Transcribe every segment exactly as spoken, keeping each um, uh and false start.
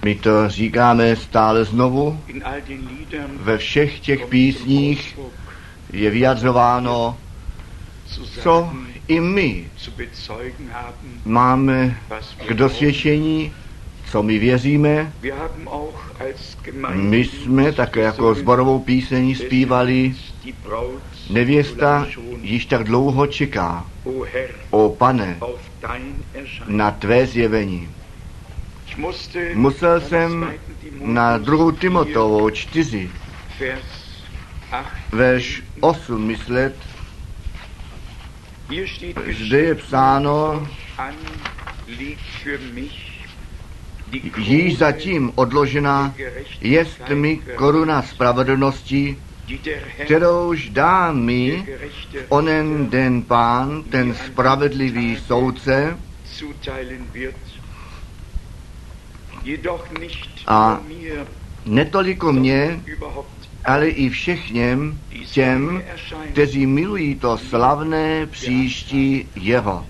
My to říkáme stále znovu. Ve všech těch písních je vyjadřováno, co i my máme k dosvědčení, co my věříme. My jsme také jako sborovou píseň zpívali: Nevěsta již tak dlouho čeká, o Pane, na tvé zjevení. Musel jsem na druhou Timoteovou čtyři, verš osm myslet. Zde je psáno: již zatím odložena jest mi koruna spravedlnosti, kterouž dá mi onen den Pán, ten spravedlivý soudce, a netoliko mě, ale i všechněm těm, kteří milují to slavné příští jeho.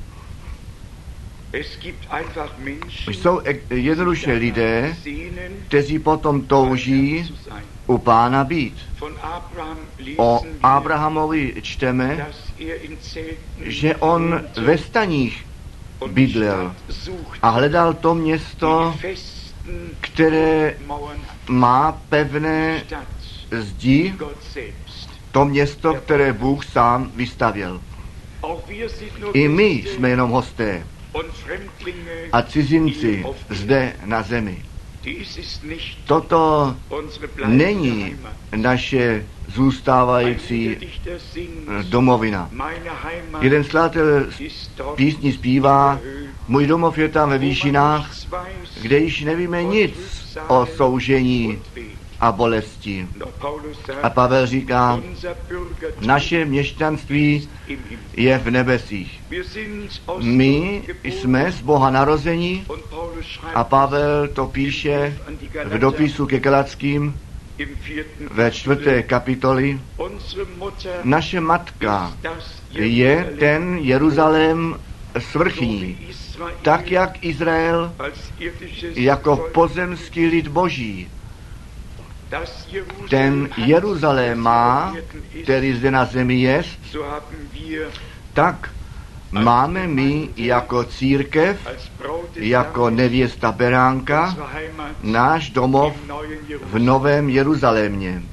Jsou jednoduše lidé, kteří potom touží u Pána být. O Abrahamovi čteme, že on ve staních bydlel a hledal to město, které má pevné zdi, to město, které Bůh sám vystavěl. I my jsme jenom hosté a cizinci zde na zemi. Toto není naše zůstávající domovina. Jeden skladatel písni zpívá: můj domov je tam ve výšinách, kde již nevíme nic o soužení a bolesti. A Pavel říká: naše měšťanství je v nebesích. My jsme z Boha narození a Pavel to píše v dopisu ke Galackým ve čtvrté kapitoli. Naše matka je ten Jeruzalém svrchní, tak jak Izrael jako pozemský lid Boží. Ten Jeruzalém má, který zde na zemi je, tak máme my jako církev, jako nevěsta beránka, náš domov v Novém Jeruzalémě.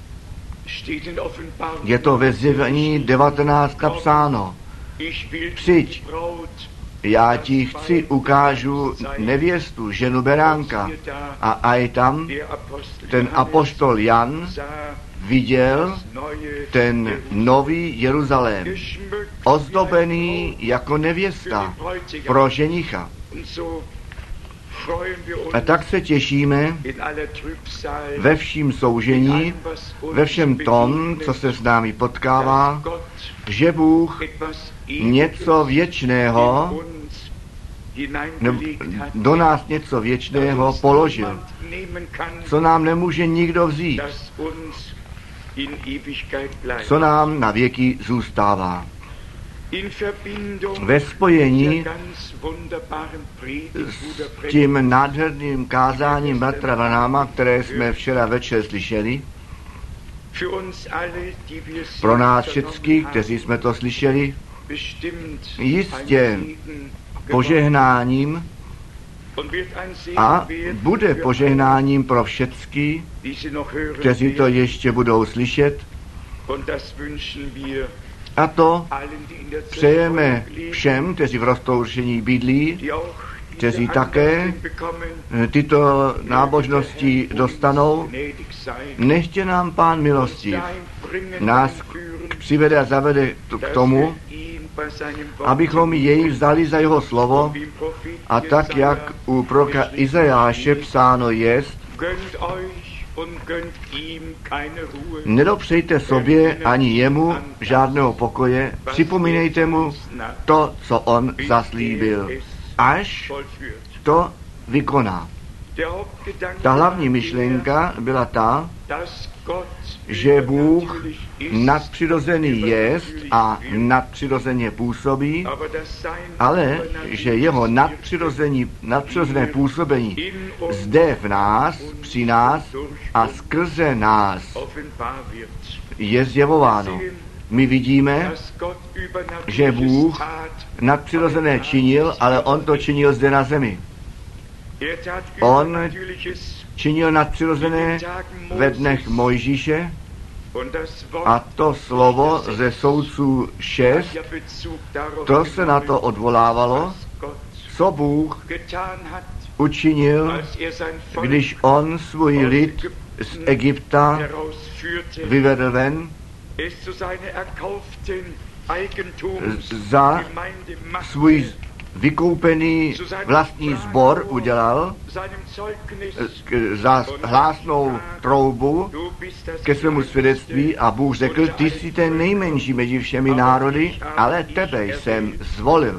Je to ve Zjevení devatenáct napsáno: přijď, já ti chci ukážu nevěstu, ženu beránka. A aj tam ten apoštol Jan viděl ten nový Jeruzalém, ozdobený jako nevěsta pro ženicha. A tak se těšíme ve vším soužení, ve všem tom, co se s námi potkává, že Bůh něco věčného, do nás něco věčného položil, co nám nemůže nikdo vzít, co nám na věky zůstává. Ve spojení s tím nádherným kázáním bratra Branhama, které jsme včera večer slyšeli, pro nás všechny, kteří jsme to slyšeli, jistě požehnáním a bude požehnáním pro všechny, kteří to ještě budou slyšet. A to přejeme všem, kteří v roztoušení bydlí, kteří také tyto nábožnosti dostanou. Nechtě nám Pán milosti nás přivede a zavede k tomu, abychom jej vzali za jeho slovo a tak, jak u proroka Izajáše psáno jest: nedopřejte sobě ani jemu žádného pokoje, připomínejte mu to, co on zaslíbil, až to vykoná. Ta hlavní myšlenka byla ta, že Bůh nadpřirozený jest a nadpřirozeně působí, ale že jeho nadpřirozené působení zde v nás, při nás a skrze nás je zjevováno. My vidíme, že Bůh nadpřirozené činil, ale on to činil zde na zemi. On činil nadpřirozené ve dnech Mojžíše a to slovo ze Soudců šest, to se na to odvolávalo, co Bůh učinil, když on svůj lid z Egypta vyvedl ven, za svůj vykoupený vlastní sbor udělal, za hlásnou troubu ke svému svědectví a Bůh řekl, ty jsi ten nejmenší mezi všemi národy, ale tebe jsem zvolil.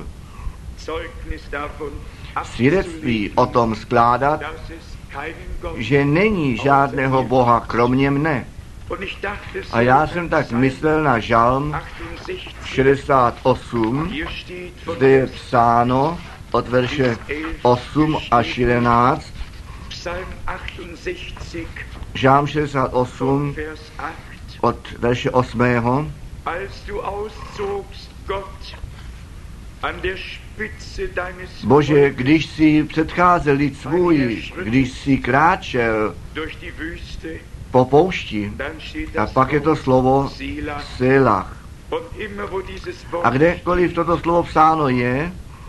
Svědectví o tom skládat, že není žádného Boha kromě mne. A já jsem tak myslel na žalm šedesát osm, zde je psáno od verše osm až jedenáct, žalm šedesát osm od verše osmého. Bože, když jsi předcházel lid svůj, když jsi kráčel po poušti, a pak je to slovo Selach. A kdekoliv toto slovo psáno je,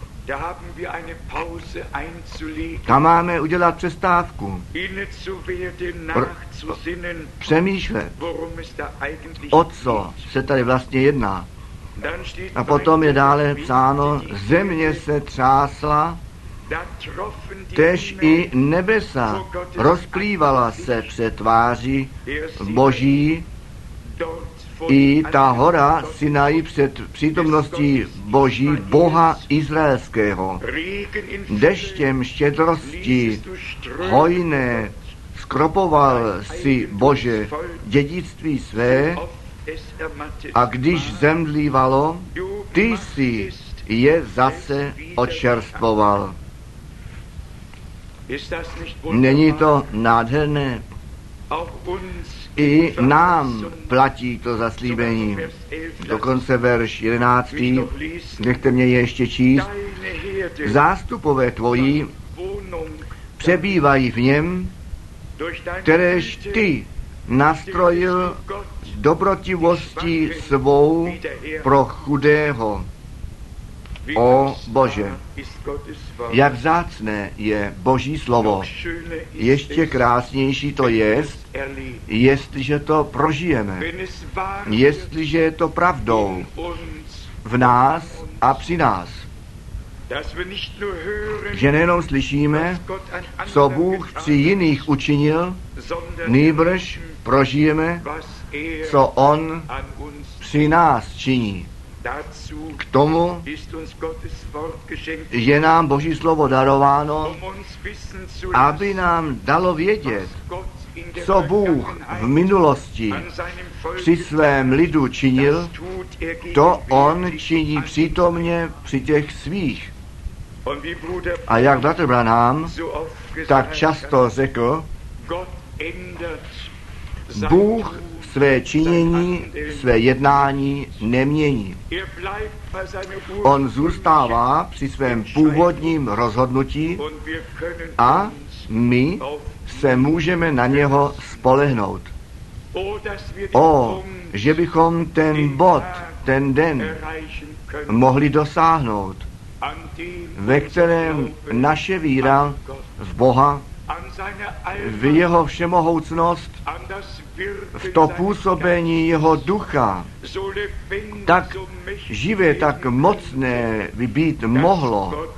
tam máme udělat přestávku. Pr- přemýšlet, o co se tady vlastně jedná. A potom je dále psáno, země se třásla, též i nebesa rozplývala se před tváří Boží, i ta hora Sinaj před přítomností Boží, Boha Izraelského. Deštěm štědrosti hojné skropoval si, Bože, dědictví své, a když zemdlívalo, ty si je zase odčerstvoval. Není to nádherné? I nám platí to zaslíbení. Dokonce verš jedenáctý, nechte mě ještě číst. Zástupové tvoji přebývají v něm, kteréž ty nastrojil dobrotivostí svou pro chudého. O Bože, jak vzácné je Boží slovo. Ještě krásnější to je, jestliže to prožijeme, jestliže je to pravdou v nás a při nás. Že nejenom slyšíme, co Bůh při jiných učinil, nýbrž prožijeme, co On při nás činí. K tomu je nám Boží slovo darováno, aby nám dalo vědět, co Bůh v minulosti při svém lidu činil, to On činí přítomně při těch svých. A jak bratr Branham tak často řekl, Bůh své činění, své jednání nemění. On zůstává při svém původním rozhodnutí a my se můžeme na něho spolehnout. O, že bychom ten bod, ten den mohli dosáhnout, ve kterém naše víra v Boha, v jeho všemohoucnost, v to působení jeho ducha, tak živé, tak mocné by být mohlo,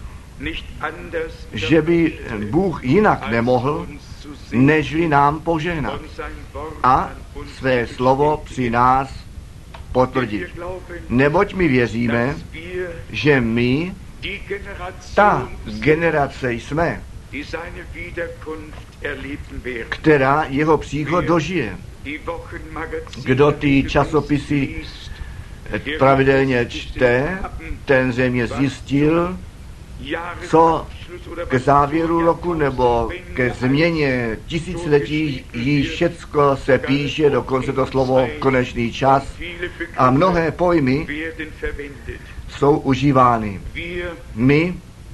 že by Bůh jinak nemohl, nežli nám požehnat a své slovo při nás potvrdit. Neboť my věříme, že my, ta generace jsme, která jeho příchod dožije. Kdo ty časopisy pravidelně čte, ten zřejmě zjistil, co k závěru roku nebo ke změně tisíciletí jí všecko se píše, dokonce to slovo konečný čas a mnohé pojmy jsou užívány. My,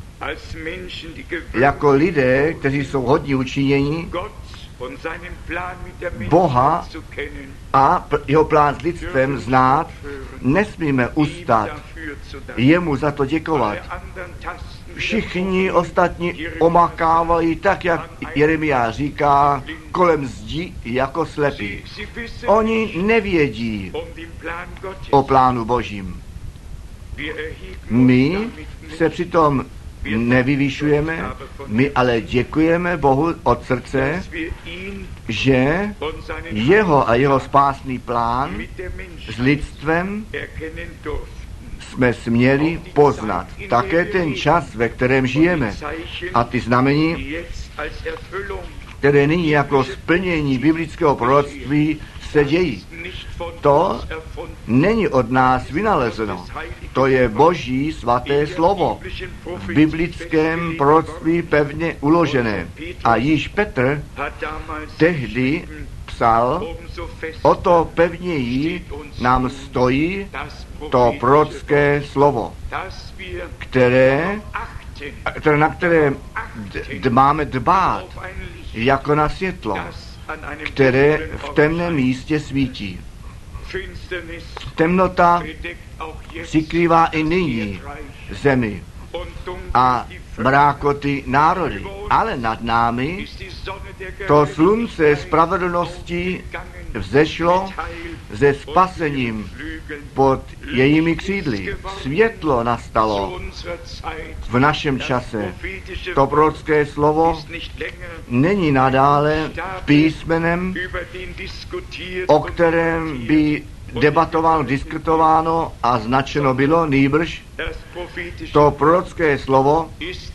jako lidé, kteří jsou hodně učinění, Boha a jeho plán s lidstvem znát, nesmíme ustat jemu za to děkovat. Všichni ostatní omakávají tak, jak Jeremiáš říká, kolem zdi jako slepí. Oni nevědí o plánu Božím. My se přitom nevyvyšujeme, my ale děkujeme Bohu od srdce, že jeho a jeho spásný plán s lidstvem jsme směli poznat. Také ten čas, ve kterém žijeme a ty znamení, které nyní jako splnění biblického proroctví se dějí. To není od nás vynalezeno. To je Boží svaté slovo. V biblickém proroctví pevně uložené. A již Petr tehdy psal, o to pevněji nám stojí to prorocké slovo, které, které na které d- máme dbát jako na světlo, které v temném místě svítí. Temnota přikrývá i nyní zemi a mrákoty národy, ale nad námi to slunce spravedlnosti vzešlo se spasením pod jejími křídly. Světlo nastalo v našem čase. To prorocké slovo není nadále písmenem, o kterém by debatováno, diskutováno a značeno bylo, nýbrž to prorocké slovo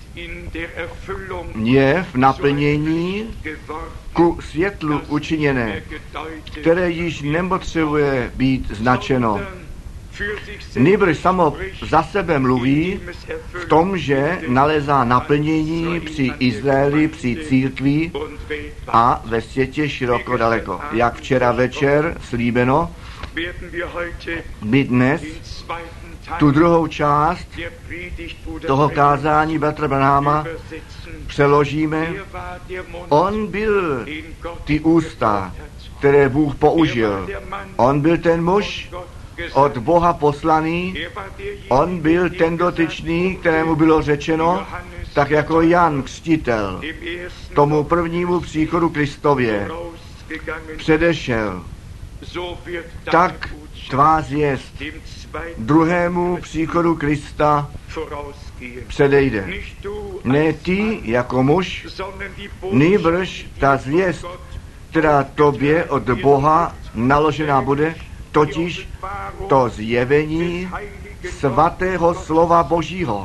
je v naplnění ku světlu učiněné, které již nepotřebuje být značeno. Nýbrž samo za sebe mluví v tom, že nalezá naplnění při Izraeli, při církvi a ve světě široko daleko. Jak včera večer slíbeno, my dnes tu druhou část toho kázání bratra Branhama přeložíme. On byl ty ústa, které Bůh použil. On byl ten muž od Boha poslaný. On byl ten dotyčný, kterému bylo řečeno, tak jako Jan Křtitel tomu prvnímu příchodu Kristově předešel. Tak tvá zvěst druhému příchodu Krista předejde. Ne ty jako muž, nýbrž ta zvěst, která tobě od Boha naložená bude, totiž to zjevení svatého slova Božího.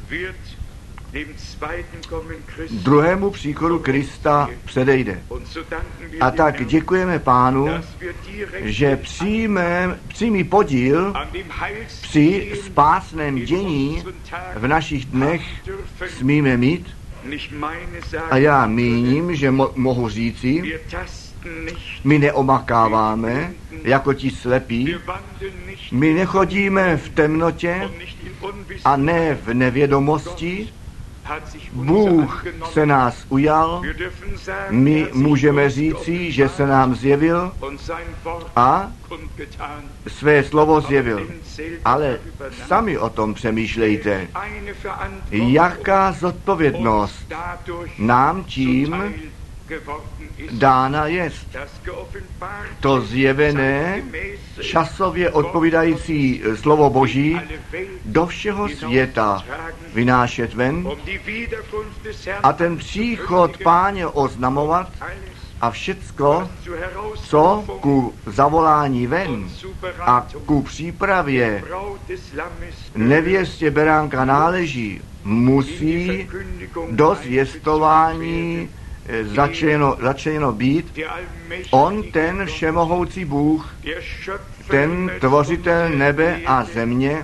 Druhému příchodu Krista předejde. A tak děkujeme Pánu, že přijme, přímý podíl při spásném dění v našich dnech smíme mít. A já míním, že mo- mohu říci, my neomakáváme jako ti slepí, my nechodíme v temnotě a ne v nevědomosti. Bůh se nás ujal, my můžeme říci, že se nám zjevil a své slovo zjevil. Ale sami o tom přemýšlejte, jaká zodpovědnost nám tím dána jest. To zjevené, časově odpovídající slovo Boží do všeho světa vynášet ven a ten příchod Páně oznamovat a všecko, co ku zavolání ven a ku přípravě nevěstě beránka náleží, musí do zvěstování začeno, začeno být. On, ten všemohoucí Bůh, ten tvořitel nebe a země,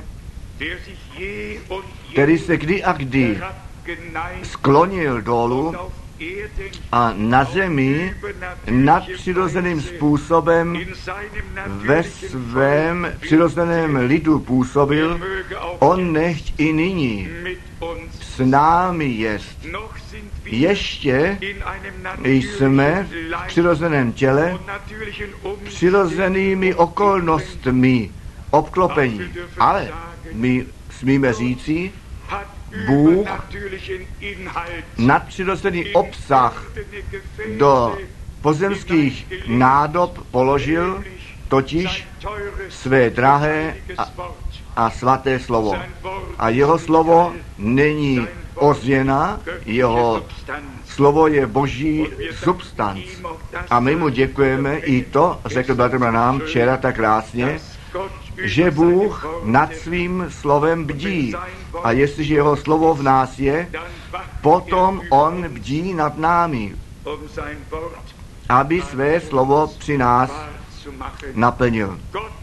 který se kdy a kdy sklonil dolů a na zemi nadpřirozeným způsobem ve svém přirozeném lidu působil, on nechť i nyní s námi jest. Ještě jsme v přirozeném těle přirozenými okolnostmi obklopení, ale my smíme říci, Bůh nadpřirozený obsah do pozemských nádob položil, totiž své drahé a, a svaté slovo. A jeho slovo není ozvěna, jeho slovo je boží substanc. A my mu děkujeme, i to řekl bratr nám včera tak krásně, že Bůh nad svým slovem bdí. A jestliže jeho slovo v nás je, potom on bdí nad námi, aby své slovo při nás naplnil.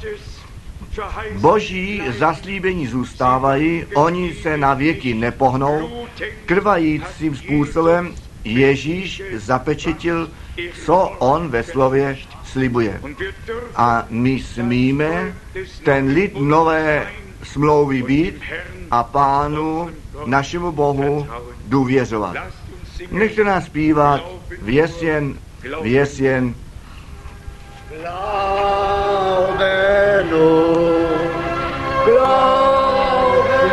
Boží zaslíbení zůstávají, oni se na věky nepohnou. Krvajícím způsobem Ježíš zapečetil, co on ve slově slibuje. A my smíme ten lid nové smlouvy být a Pánu, našemu Bohu, důvěřovat. Nechte nás zpívat věs jen, věs jen. Glaube nur, glaube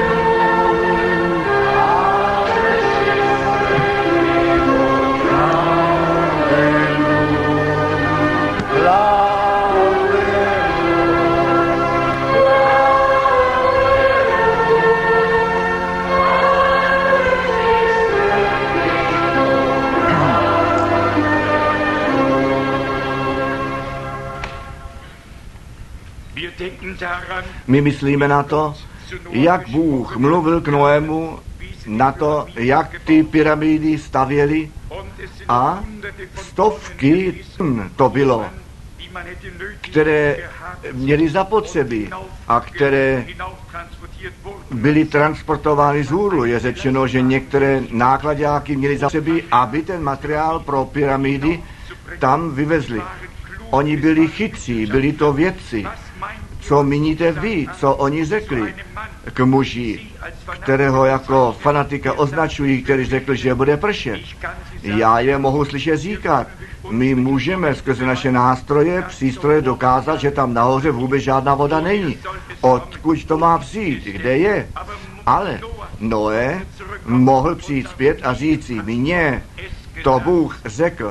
My myslíme na to, jak Bůh mluvil k Noému, na to, jak ty pyramidy stavěli a stovky tun to bylo, které měly zapotřebí a které byly transportovány z hůru. Je řečeno, že některé nákladáky měly zapotřebí, aby ten materiál pro pyramidy tam vyvezli. Oni byli chytří, byli to vědci. Co míníte vy, co oni řekli k muži, kterého jako fanatika označují, který řekl, že bude pršet? Já je mohu slyšet říkat. My můžeme skrze naše nástroje, přístroje dokázat, že tam nahoře vůbec žádná voda není. Odkud to má přijít? Kde je? Ale Noé mohl přijít zpět a říci, mně to Bůh řekl.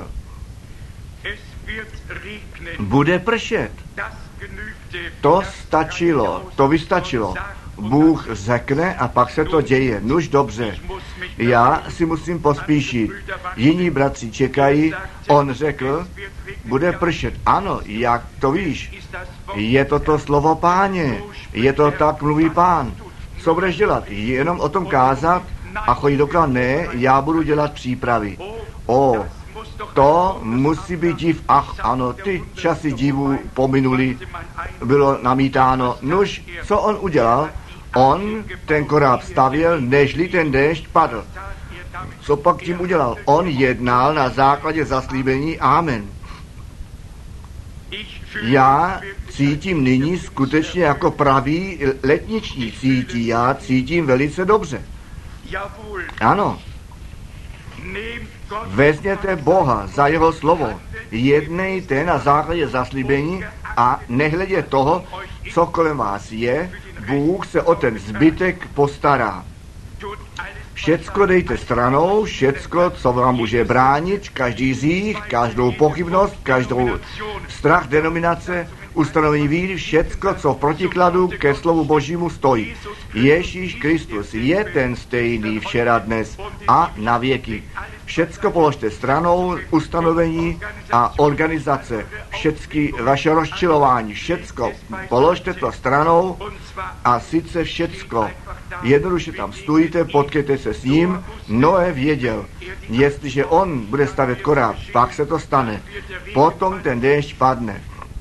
Bude pršet. To stačilo, to vystačilo. Bůh řekne a pak se to děje. Nuž dobře, já si musím pospíšit. Jiní bratři čekají, on řekl, bude pršet. Ano, jak to víš? Je to to slovo Páně, je to tak mluví Pán. Co budeš dělat? Jenom o tom kázat a chodit dokola? Ne, já budu dělat přípravy. O, to musí být div. Ach, ano, ty časy divů pominuli, bylo namítáno. Nuž, co on udělal? On ten koráb stavěl, nežli ten déšť padl. Co pak tím udělal? On jednal na základě zaslíbení. Amen. Já cítím nyní skutečně jako pravý letniční cítí. Já cítím velice dobře. Ano. Vezměte Boha za jeho slovo. Jednejte na základě zaslíbení a nehledě toho, co kolem vás je, Bůh se o ten zbytek postará. Všecko dejte stranou, všecko, co vám může bránit, každý zích, každou pochybnost, každou strach denominace, ustanovení víry, všecko, co v protikladu ke slovu Božímu stojí. Ježíš Kristus je ten stejný včera, dnes a na věky. Všecko položte stranou, ustanovení a organizace, všecky vaše rozčilování, všecko položte to stranou a sice všecko. Jednoduše tam stůjte, potkejte se s ním. Noé věděl, jestliže on bude stavět koráb, pak se to stane. Potom ten déšť padne.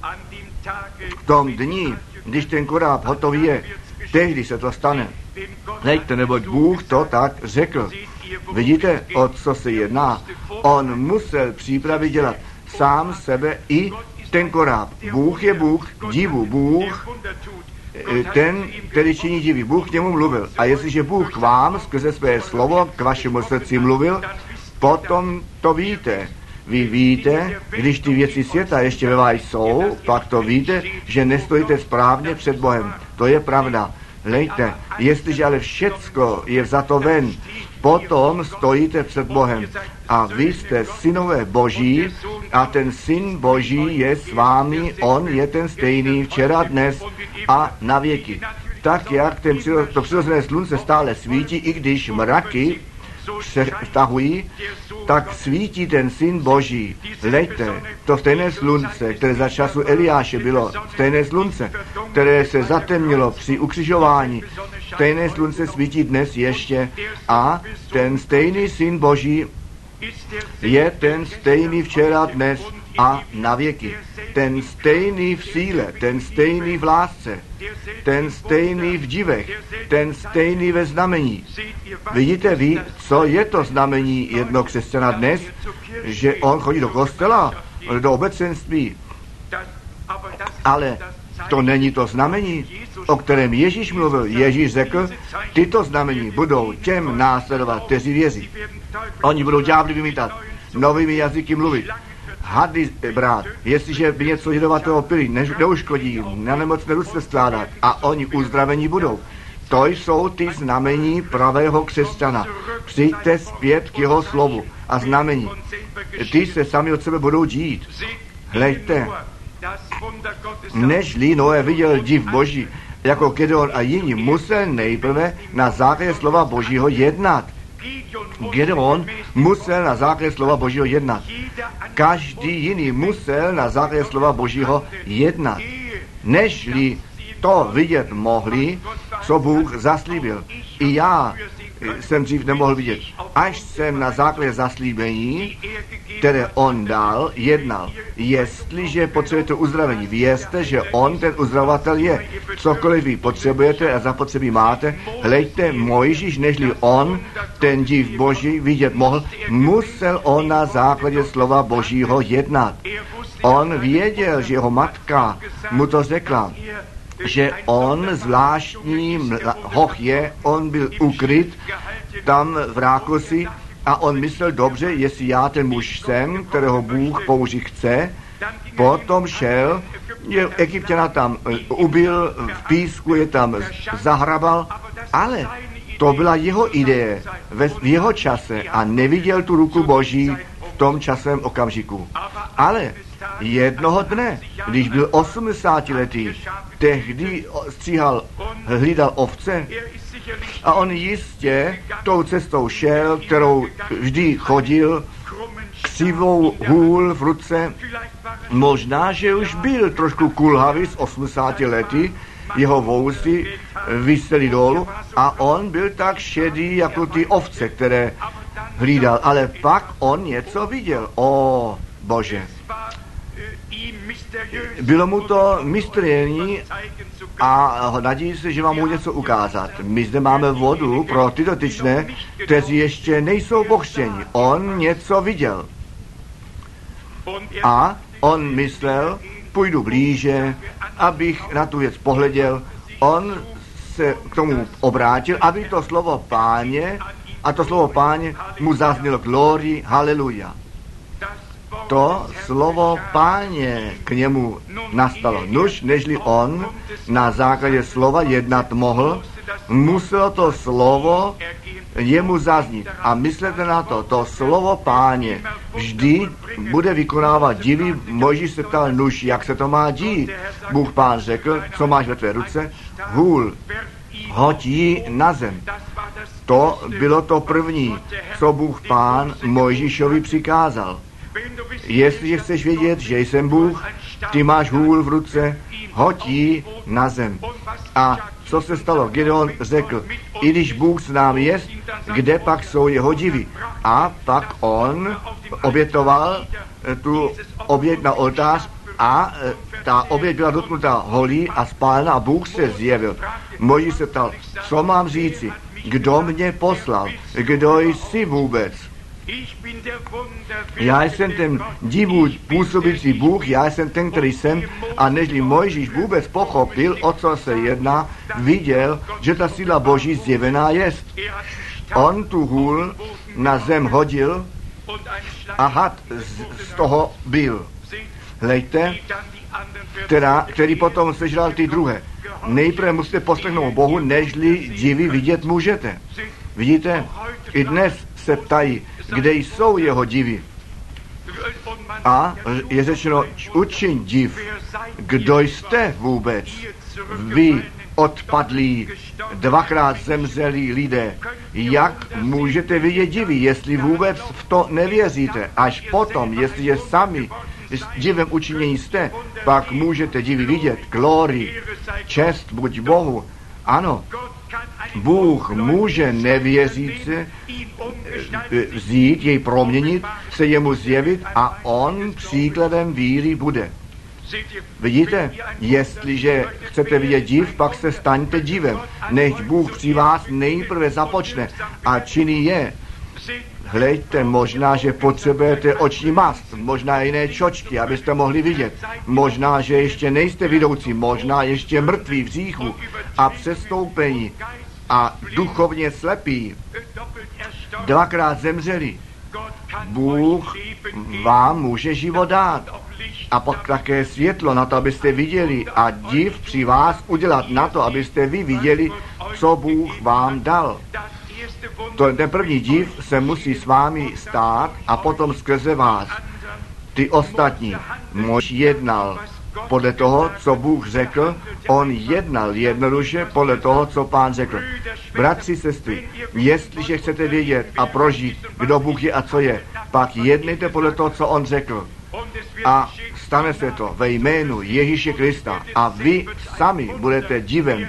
V tom dni, když ten koráb hotový je, tehdy se to stane. Nejte, neboť Bůh to tak řekl. Vidíte, o co se jedná? On musel přípravy dělat sám sebe i ten koráb. Bůh je Bůh, divu Bůh, ten, který činí divy. Bůh k němu mluvil. A jestliže Bůh k vám skrze své slovo k vašemu srdci mluvil, potom to víte. Vy víte, když ty věci světa ještě ve vás jsou, pak to víte, že nestojíte správně před Bohem. To je pravda. Lejte, jestliže ale všecko je vzato ven, potom stojíte před Bohem. A vy jste synové Boží a ten syn Boží je s vámi, on je ten stejný včera, dnes a na věky. Tak jak ten, to přirozené slunce stále svítí, i když mraky se vtahují, tak svítí ten syn Boží. Lejte, to stejné slunce, které za času Eliáše bylo, stejné slunce, které se zatemnilo při ukřižování, stejné slunce svítí dnes ještě a ten stejný syn Boží je ten stejný včera, dnes a na věky. Ten stejný v síle, ten stejný v lásce, ten stejný v divech, ten stejný ve znamení. Vidíte vy, co je to znamení jednoho křesťana dnes? Že on chodí do kostela, do obecenství. Ale to není to znamení, o kterém Ježíš mluvil. Ježíš řekl, tyto znamení budou těm následovat, kteří věří. Oni budou ďábly vymítat, novými jazyky mluvit. Hady brát, jestliže by něco jedovatého pili, ne, neuškodí jim, na nemocné ruce skládat a oni uzdravení budou. To jsou ty znamení pravého křesťana. Přijďte zpět k jeho slovu a znamení. Ty se sami od sebe budou dít. Hleďte, nežli Noé viděl div Boží, jako Gedeon a jiní, musel nejprve na základě slova Božího jednat. Gedeon musel na základě slova Božího jednat. Každý jiný musel na základě slova Božího jednat. Nežli to vidět mohli, co Bůh zaslíbil. I já jsem dřív nemohl vidět. Až jsem na základě zaslíbení, které on dal, jednal. Jestliže potřebujete uzdravení, vězte, že on ten uzdravovatel je. Cokoliv vy potřebujete a zapotřebí máte, hleďte, Mojžíš, nežli on ten div Boží vidět mohl, musel on na základě slova Božího jednat. On věděl, že jeho matka mu to řekla, že on zvláštní hoch je, on byl ukryt tam v Rákosi a on myslel dobře, jestli já ten muž jsem, kterého Bůh použít chce, potom šel, je Egypťana tam ubil, v písku je tam zahrabal, ale to byla jeho ideje v jeho čase a neviděl tu ruku Boží v tom časovém okamžiku. Ale jednoho dne, když byl osmdesátiletý, tehdy stříhal, hlídal ovce a on jistě tou cestou šel, kterou vždy chodil, křivou hůl v ruce. Možná, že už byl trošku kulhavý z osmdesáti lety, jeho vousy visely dolů a on byl tak šedý jako ty ovce, které hlídal. Ale pak on něco viděl. O Bože. Bylo mu to mysteriální a nadějí se, že vám mu něco ukázat. My zde máme vodu pro ty dotyčné, kteří ještě nejsou pochřtěni. On něco viděl. A on myslel, půjdu blíže, abych na tu věc pohleděl. On se k tomu obrátil, aby to slovo Páně, a to slovo Páně mu zaznělo glory, haleluja. To slovo Páně k němu nastalo. Nuž, nežli on na základě slova jednat mohl, muselo to slovo jemu zaznít. A myslete na to, to slovo Páně vždy bude vykonávat divy. Mojžíš se ptal, nuž, jak se to má dít? Bůh Pán řekl, co máš ve tvé ruce? Hůl, hoď ji na zem. To bylo to první, co Bůh Pán Mojžíšovi přikázal. Jestliže chceš vědět, že jsem Bůh, ty máš hůl v ruce, hoď ji na zem. A co se stalo? Gideon řekl, i když Bůh s námi jest, kde pak jsou jeho divy? A pak on obětoval tu oběť na oltář a ta oběť byla dotknutá holí a spálena a Bůh se zjevil. Mojžíš se ptal, co mám říci? Kdo mě poslal? Kdo jsi vůbec? Já jsem ten divu působící Bůh, já jsem ten, který jsem, a nežli Mojžíš vůbec pochopil, o co se jedná, viděl, že ta síla Boží zjevená jest. On tu hůl na zem hodil a had z, z toho byl. Hlejte, která, který potom sežral ty druhé. Nejprve musíte poslechnout Bohu, nežli divy vidět můžete. Vidíte, i dnes se ptají, kde jsou jeho divy. A je řečeno, učiň div, kdo jste vůbec? Vy odpadlí, dvakrát zemřelí lidé. Jak můžete vidět divy, jestli vůbec v to nevěříte? Až potom, jestliže sami s divem učinění jste, pak můžete divy vidět. Glory, čest buď Bohu. Ano, Bůh může nevěříce vzít, jej proměnit, se jemu zjevit a on příkladem víry bude. Vidíte, jestliže chcete vidět div, pak se staňte divem, než Bůh při vás nejprve započne a činí je. Hleďte, možná, že potřebujete oční mast, možná jiné čočky, abyste mohli vidět. Možná, že ještě nejste vidoucí, možná ještě mrtví v hříchu a přestoupení a duchovně slepí. Dvakrát zemřeli. Bůh vám může život dát. A pak také světlo na to, abyste viděli a div při vás udělat na to, abyste vy viděli, co Bůh vám dal. To, ten první div se musí s vámi stát a potom skrze vás. Ty ostatní, Mojžíš jednal podle toho, co Bůh řekl, on jednal jednoduše podle toho, co Pán řekl. Bratři, sestry, jestliže chcete vědět a prožít, kdo Bůh je a co je, pak jednejte podle toho, co on řekl. A stane se to ve jménu Ježíše Krista a vy sami budete divem.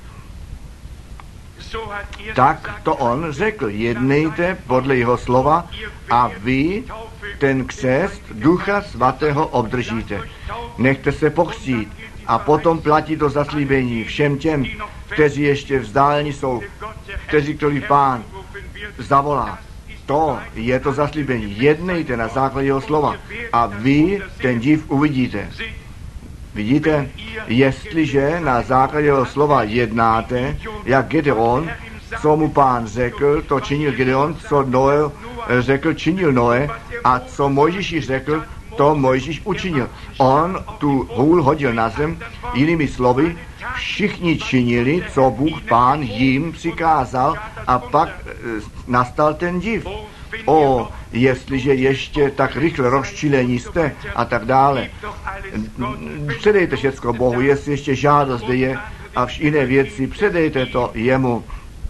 Tak to on řekl, jednejte podle jeho slova a vy ten křest Ducha Svatého obdržíte. Nechte se pokřtít a potom platí to zaslíbení všem těm, kteří ještě vzdáleni jsou, kteří, který Pán zavolá. To je to zaslíbení. Jednejte na základě jeho slova a vy ten div uvidíte. Vidíte, jestliže na základě jeho slova jednáte, jak Gedeon, co mu Pán řekl, to činil Gedeon, co Noé řekl, činil Noé, a co Mojžíš řekl, to Mojžíš učinil. On tu hůl hodil na zem, jinými slovy, všichni činili, co Bůh Pán jim přikázal, a pak nastal ten div. O, jestliže ještě tak rychle rozčilení jste a tak dále. Předejte všecko Bohu, jestli ještě žádost je a vš jiné věci, předejte to jemu.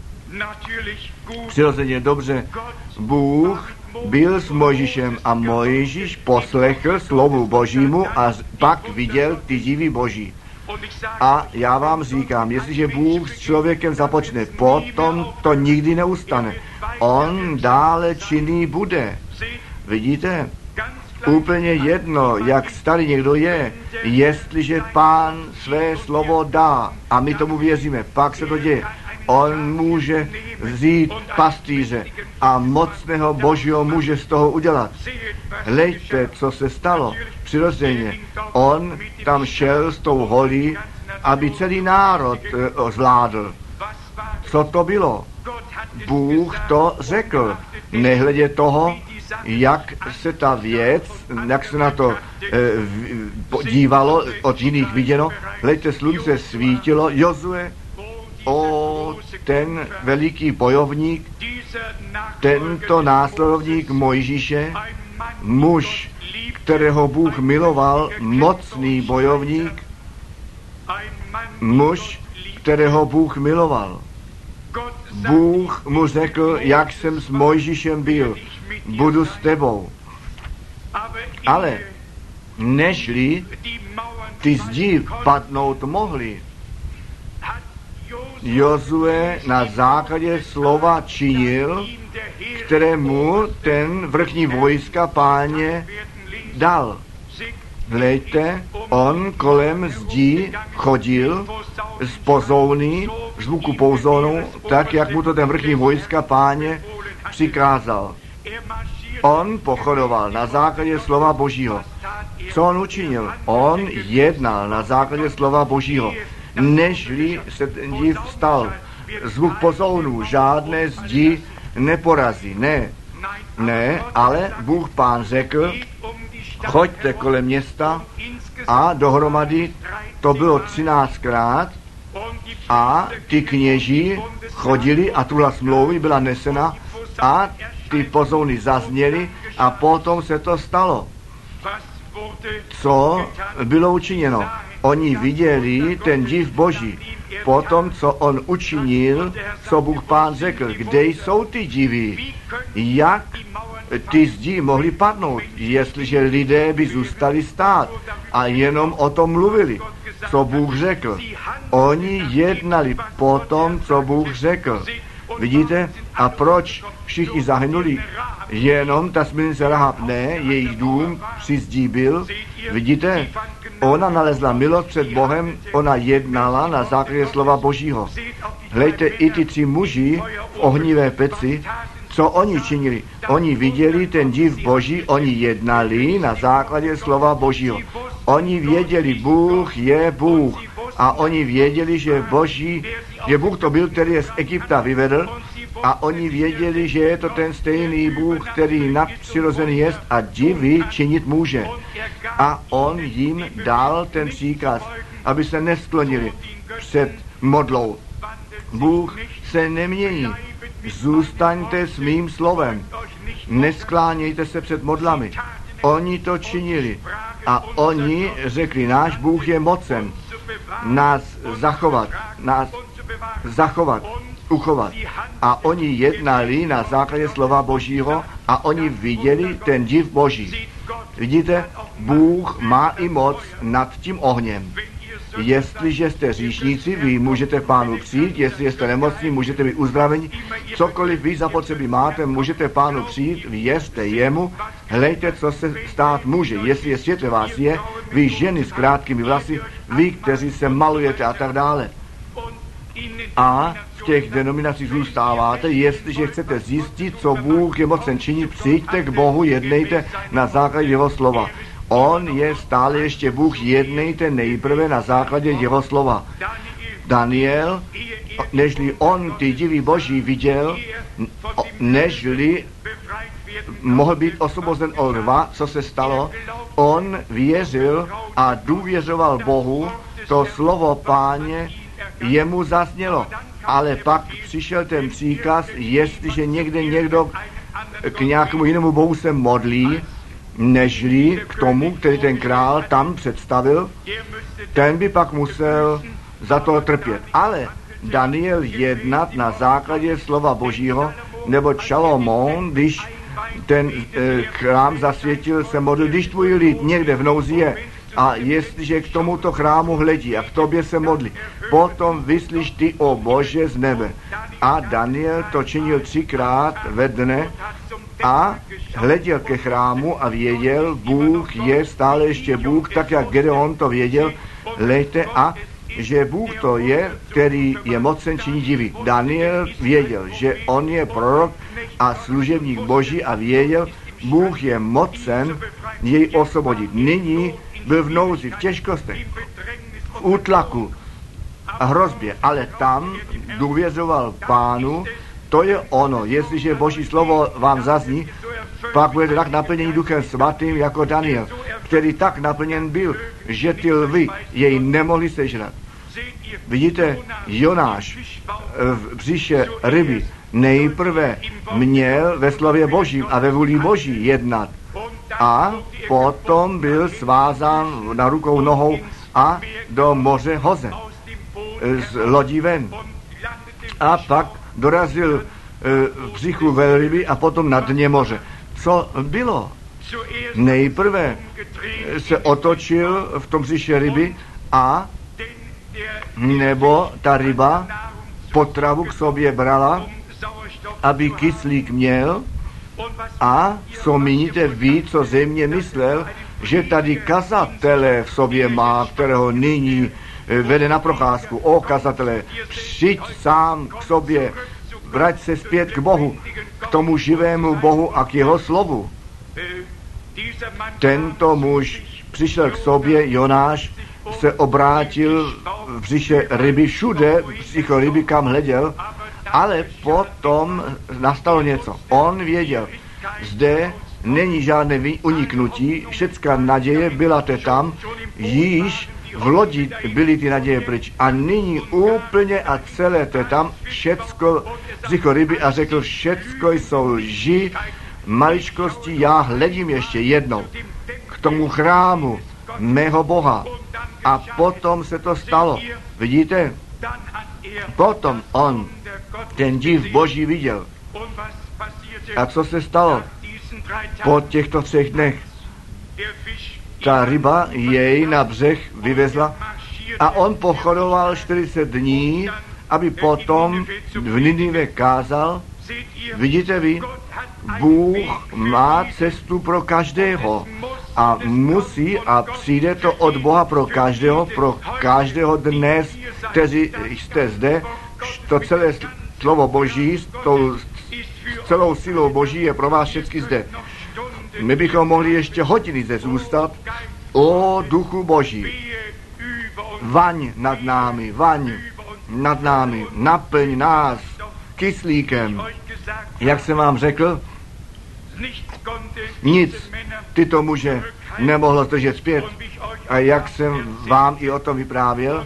Přirozeně dobře, Bůh byl s Mojžíšem a Mojžíš poslechl slovu Božímu a pak viděl ty divy Boží. A já vám říkám, jestliže Bůh s člověkem započne, potom to nikdy neustane. On dále činný bude. Vidíte? Úplně jedno, jak starý někdo je, jestliže Pán své slovo dá a my tomu věříme, pak se to děje. On může vzít pastýře a mocného Božího může z toho udělat. Hleďte, co se stalo. Přirozeně, on tam šel s tou holí, aby celý národ e, zvládl. Co to bylo? Bůh to řekl. Nehledě toho, jak se ta věc, jak se na to e, dívalo, od jiných viděno. Hleďte, slunce svítilo, Jozue, o, ten veliký bojovník, tento následovník Mojžíše, muž, kterého Bůh miloval, mocný bojovník, muž, kterého Bůh miloval. Bůh mu řekl, jak jsem s Mojžíšem byl, budu s tebou. Ale nežli ty zdi padnout mohly, Jozue na základě slova činil, kterému ten vrchní vojska Páně dal. Hleďte, on kolem zdí chodil z pozouny, zvuku pouzonu, tak, jak mu to ten vrchní vojska Páně přikázal. On pochodoval na základě slova Božího. Co on učinil? On jednal na základě slova Božího. Nežli se ten div stal. Zvuk pozounů žádné zdi neporazí. Ne, ne, ale Bůh Pán řekl, choďte kolem města a dohromady to bylo třináctkrát a ty kněží chodili a tuhle smlouvy byla nesena a ty pozouny zazněly a potom se to stalo. Co bylo učiněno? Oni viděli ten div Boží. Potom, co on učinil, co Bůh Pán řekl, kde jsou ty divy, jak ty zdi mohly padnout, jestliže lidé by zůstali stát a jenom o tom mluvili, co Bůh řekl. Oni jednali po tom, co Bůh řekl. Vidíte? A proč všichni zahynuli? Jenom ta směrnice Rahab ne, jejich dům při zdí byl. Vidíte? Ona nalezla milost před Bohem, ona jednala na základě slova Božího. Hlejte, i ty tři muži v ohnivé peci, co oni činili? Oni viděli ten div Boží, oni jednali na základě slova Božího. Oni věděli, Bůh je Bůh. A oni věděli, že Boží, že Bůh to byl, který je z Egypta vyvedl. A oni věděli, že je to ten stejný Bůh, který nadpřirozený jest a divy činit může. A on jim dal ten příkaz, aby se nesklonili před modlou. Bůh se nemění. Zůstaňte s mým slovem. Nesklánějte se před modlami. Oni to činili. A oni řekli, náš Bůh je mocen nás zachovat, nás zachovat, uchovat. A oni jednali na základě slova Božího a oni viděli ten div Boží. Vidíte, Bůh má i moc nad tím ohněm. Jestliže jste hříšníci, vy můžete Pánu přijít, jestli jste nemocní, můžete být uzdraveni, cokoliv vy zapotřebí máte, můžete Pánu přijít, věřte jemu, hlejte, co se stát může. Jestli je svět ve vás je, vy ženy s krátkými vlasy, vy, kteří se malujete a tak dále. A v těch denominacích zůstáváte, jestliže chcete zjistit, co Bůh je mocen činit, přijďte k Bohu, jednejte na základě jeho slova. On je stále ještě Bůh, jednejte nejprve na základě jeho slova. Daniel, nežli on ty divy Boží viděl, nežli mohl být osvobozen od lva, co se stalo, on věřil a důvěřoval Bohu, to slovo Páně jemu zaznělo. Ale pak přišel ten příkaz, jestliže někde někdo k nějakému jinému bohu se modlí, nežli k tomu, který ten král tam představil, ten by pak musel za to trpět. Ale Daniel jednat na základě slova Božího, nebo Šalomón, když ten e, chrám zasvětil, se modlil, když tvůj lid někde v nouzi je, a jestliže k tomuto chrámu hledí a k tobě se modlí, potom vyslyš ty, o Bože, z nebe. A Daniel to činil třikrát ve dne a hleděl ke chrámu a věděl, Bůh je stále ještě Bůh, tak jak Gedeon to věděl, hleďte, a že Bůh to je, který je mocen činit divy. Daniel věděl, že on je prorok a služebník Boží a věděl, Bůh je mocen jej osvobodit. Nyní byl v nouzi, v těžkostech, v útlaku a hrozbě, ale tam důvěřoval Pánu. To je ono, jestliže Boží slovo vám zazní, pak budete tak naplněni Duchem Svatým jako Daniel, který tak naplněn byl, že ty lvy jej nemohli sežrat. Vidíte, Jonáš v břiše ryby nejprve měl ve slově Božím a ve vůli Boží jednat. a potom byl svázán na rukou nohou a do moře hozen z lodí ven. A pak dorazil v břichu velryby a potom na dně moře. Co bylo? Nejprve se otočil v tom břiše ryby a nebo ta ryba potravu k sobě brala, aby kyslík měl. A co míníte vy, co země myslel, že tady kazatele v sobě má, kterého nyní vede na procházku. O kazatele, přijď sám k sobě, vrať se zpět k Bohu, k tomu živému Bohu a k jeho slovu. Tento muž přišel k sobě, Jonáš se obrátil v břiše ryby, všude břicho ryby, kam hleděl, ale potom nastalo něco. On věděl, zde není žádné uniknutí, všecká naděje byla te tam, již v lodi byly ty naděje pryč. A nyní úplně a celé te tam, všecko břicho ryby a řekl, všecko jsou lži, maličkosti, já hledím ještě jednou k tomu chrámu mého Boha. A potom se to stalo. Vidíte? Potom on ten div Boží viděl. A co se stalo? Po těchto třech dnech ta ryba jej na břeh vyvezla a on pochodoval čtyřicet dní, aby potom v Ninive kázal. Vidíte vy? Bůh má cestu pro každého a musí a přijde to od Boha pro každého, pro každého dnes, kteří jste zde. To celé slovo Boží, s tou celou silou Boží je pro vás všechny zde. My bychom mohli ještě hodiny zde zůstat. O duchu Boží, vaň nad námi, vaň nad námi, naplň nás kyslíkem. Jak jsem vám řekl, nic tyto muže nemohlo držet zpět. A jak jsem vám i o tom vyprávěl,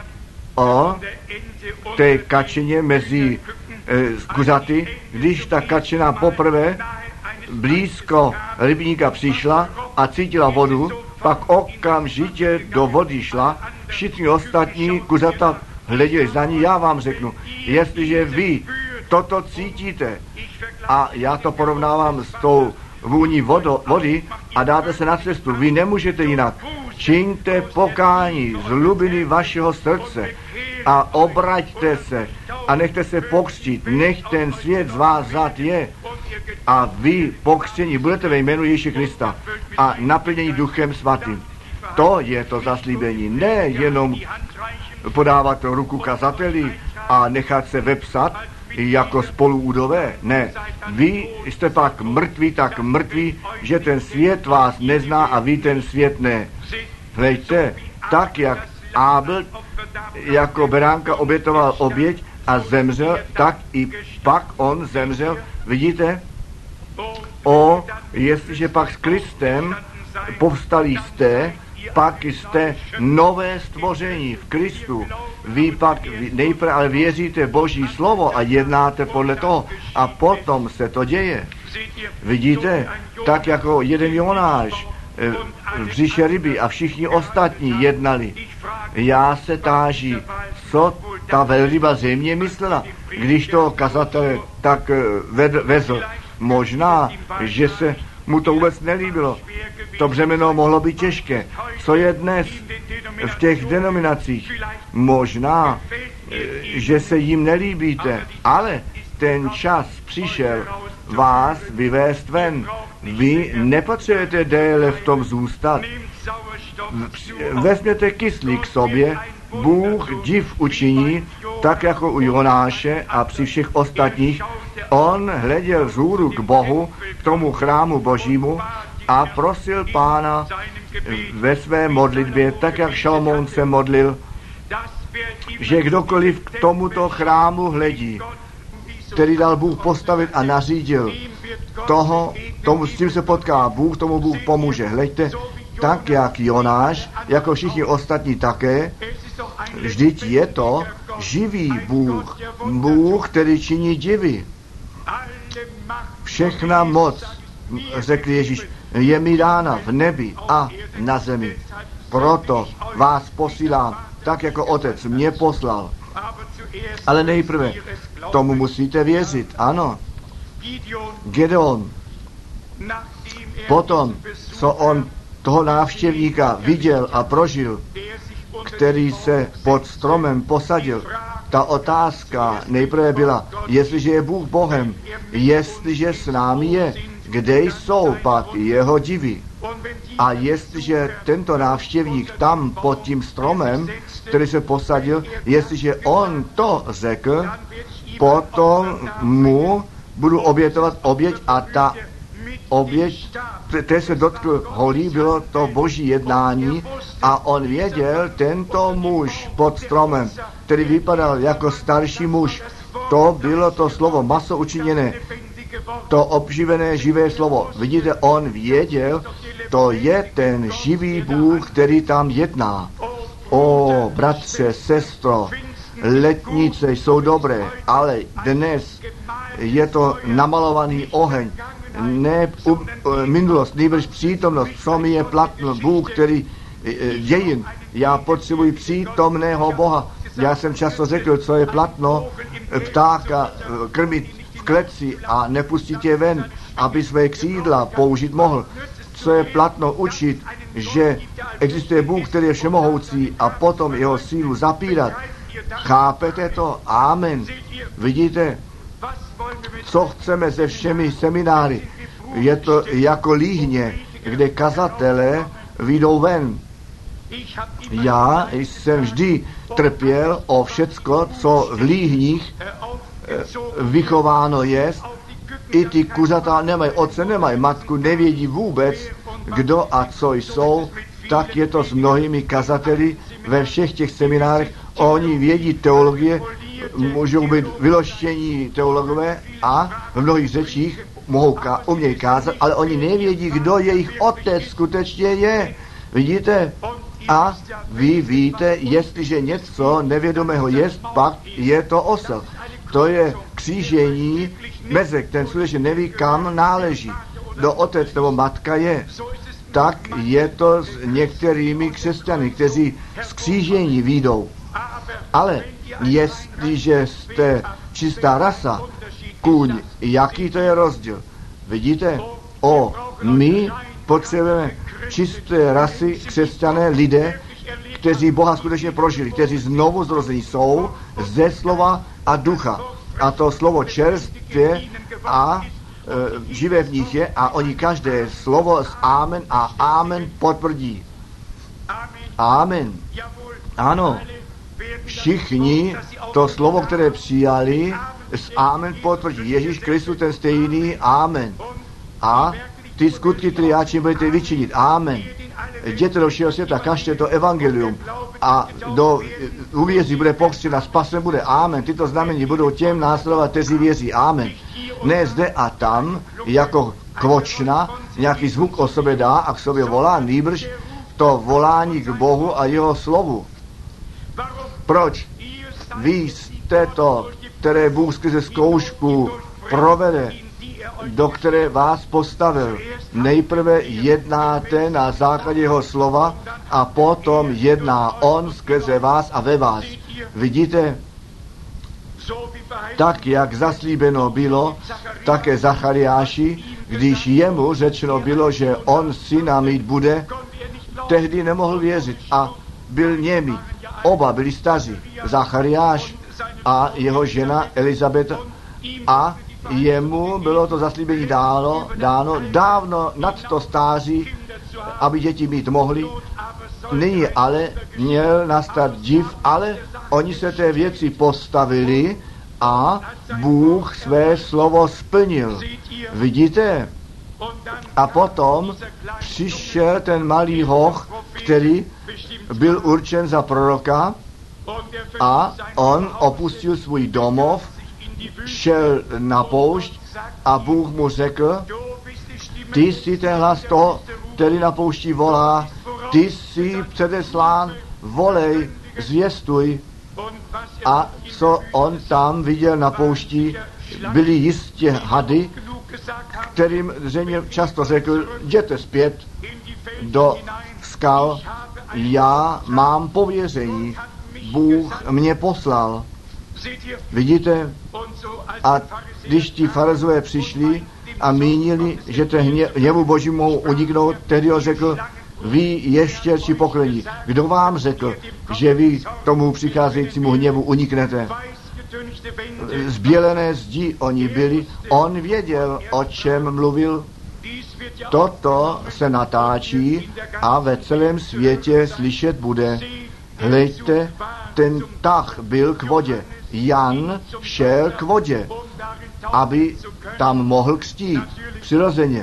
o té kačině mezi e, kuřaty, když ta kačina poprvé blízko rybníka přišla a cítila vodu, pak okamžitě do vody šla, všichni ostatní kuřata hleděli za ní. Já vám řeknu, jestliže vy toto cítíte a já to porovnávám s tou vůní vodo, vody a dáte se na cestu, vy nemůžete jinak. Čiňte pokání z hlubiny vašeho srdce a obraťte se a nechte se pokřtít, nech ten svět z vás zad je a vy pokřtění budete ve jménu Ježíše Krista a naplnění Duchem Svatým. To je to zaslíbení, ne jenom podávat ruku kazateli a nechat se vepsat jako spoluúdové, ne. Vy jste pak mrtví, tak mrtví, že ten svět vás nezná a vy ten svět ne. Hleďte, tak jak Ábel jako beránka obětoval oběť a zemřel, tak i pak on zemřel. Vidíte? O, jestliže pak s Kristem povstali jste, pak jste nové stvoření v Kristu. Vy pak nejprve ale věříte Boží slovo a jednáte podle toho a potom se to děje. Vidíte? Tak jako jeden Jonáš v břiše ryby a všichni ostatní jednali. Já se táží, co ta velryba země myslela, když to kazatele tak vezl. Možná, že se mu to vůbec nelíbilo. To břemeno mohlo být těžké. Co je dnes v těch denominacích? Možná, že se jim nelíbíte, ale ten čas přišel vás vyvést ven. Vy nepotřebujete déle v tom zůstat. Vezměte kyslík k sobě, Bůh div učiní, tak jako u Jonáše a při všech ostatních. On hleděl vzhůru k Bohu, k tomu chrámu Božímu a prosil Pána ve své modlitbě, tak jak Šalomoun se modlil, že kdokoliv k tomuto chrámu hledí, který dal Bůh postavit a nařídil, toho, tomu, s tím se potká Bůh, tomu Bůh pomůže. Hleďte, tak jak Jonáš, jako všichni ostatní také, vždyť je to živý Bůh, Bůh, který činí divy. Všechna moc, řekl Ježíš, je mi dána v nebi a na zemi. Proto vás posílám, tak jako Otec mě poslal. Ale nejprve tomu musíte věřit, ano. Gedeon, potom, co on toho návštěvníka viděl a prožil, který se pod stromem posadil, ta otázka nejprve byla, jestliže je Bůh Bohem, jestliže s námi je, kde jsou pak jeho divy? A jestliže tento návštěvník tam pod tím stromem, který se posadil, jestliže on to řekl, potom mu budu obětovat oběť a ta oběť, které se dotkl holí, bylo to boží jednání a on věděl, tento muž pod stromem, který vypadal jako starší muž, to bylo to slovo maso učiněné, to obživené živé slovo. Vidíte, on věděl, to je ten živý Bůh, který tam jedná. O, bratře, sestro, letnice jsou dobré, ale dnes je to namalovaný oheň. Ne um, minulost, nejbrž přítomnost, co mi je platno, Bůh, který dějin. Já potřebuji přítomného Boha. Já jsem často řekl, co je platno, ptáka krmit v kleci a nepustit je ven, aby své křídla použít mohl. Co je platno učit, že existuje Bůh, který je všemohoucí a potom jeho sílu zapírat. Chápete to? Amen. Vidíte, co chceme se všemi semináři? Je to jako líhně, kde kazatelé vyjdou ven. Já jsem vždy trpěl o všecko, co v líhních vychováno je. I ty kuřata nemají otce, nemají matku, nevědí vůbec, kdo a co jsou. Tak je to s mnohými kazateli ve všech těch seminárech. Oni vědí teologie, můžou být vyloštění teologové a v mnohých řečích mohou ká- umějí kázat, ale oni nevědí, kdo jejich otec skutečně je. Vidíte? A vy víte, jestliže něco nevědomého je, pak je to osel. To je křížení mezek, ten skutečně neví, kam náleží. Do otec nebo matka je. Tak je to s některými křesťany, kteří z křížení výjdou. Ale jestliže jste čistá rasa, kůň, jaký to je rozdíl? Vidíte? O, my potřebujeme čisté rasy, křesťané, lidé, kteří Boha skutečně prožili, kteří znovu zrození jsou ze slova a ducha. A to slovo čerstvě a e, živé v nich je a oni každé slovo s amen a amen potvrdí. Amen. Ano. Všichni to slovo, které přijali, s amen potvrdí. Ježíš Kristus ten stejný, amen. A ty skutky, které já čím budete vyčinit, amen. Jděte do všeho světa, kažte to evangelium a do uvěří bude pokřtěn a spasen bude, amen. Tyto znamení budou těm následovat, kteří věří, amen. Ne zde a tam, jako kvočna, nějaký zvuk o sobě dá a k sobě volá, nýbrž to volání k Bohu a jeho slovu. Proč? Vy jste to, které Bůh skrze zkoušku provede, do které vás postavil. Nejprve jednáte na základě jeho slova a potom jedná on skrze vás a ve vás. Vidíte? Tak, jak zaslíbeno bylo, také Zachariáši, když jemu řečeno bylo, že on syna mít bude, tehdy nemohl věřit a byl němý. Oba byli staří, Zachariáš a jeho žena Elizabeta, a jemu bylo to zaslíbení dáno, dáno dávno nad to stáří, aby děti mít mohli. Nyní ale měl nastat div, ale oni se té věci postavili a Bůh své slovo splnil. Vidíte? A potom přišel ten malý hoch, který byl určen za proroka a on opustil svůj domov, šel na poušť a Bůh mu řekl, ty jsi ten hlas toho, který na poušti volá, ty jsi předeslán, volej, zvěstuj. A co on tam viděl na poušti, byly jistě hady, kterým zřejmě často řekl, jděte zpět do skal, já mám pověření, Bůh mě poslal. Vidíte? A když ti farizové přišli a mínili, že ten hněvu Boží mohou uniknout, tehdy on řekl, vy ještě či poklení. Kdo vám řekl, že vy tomu přicházejícímu hněvu uniknete? Zbělené zdi oni byli, on věděl, o čem mluvil. Toto se natáčí a ve celém světě slyšet bude. Hleďte, ten tah byl k vodě. Jan šel k vodě, aby tam mohl křtít. Přirozeně.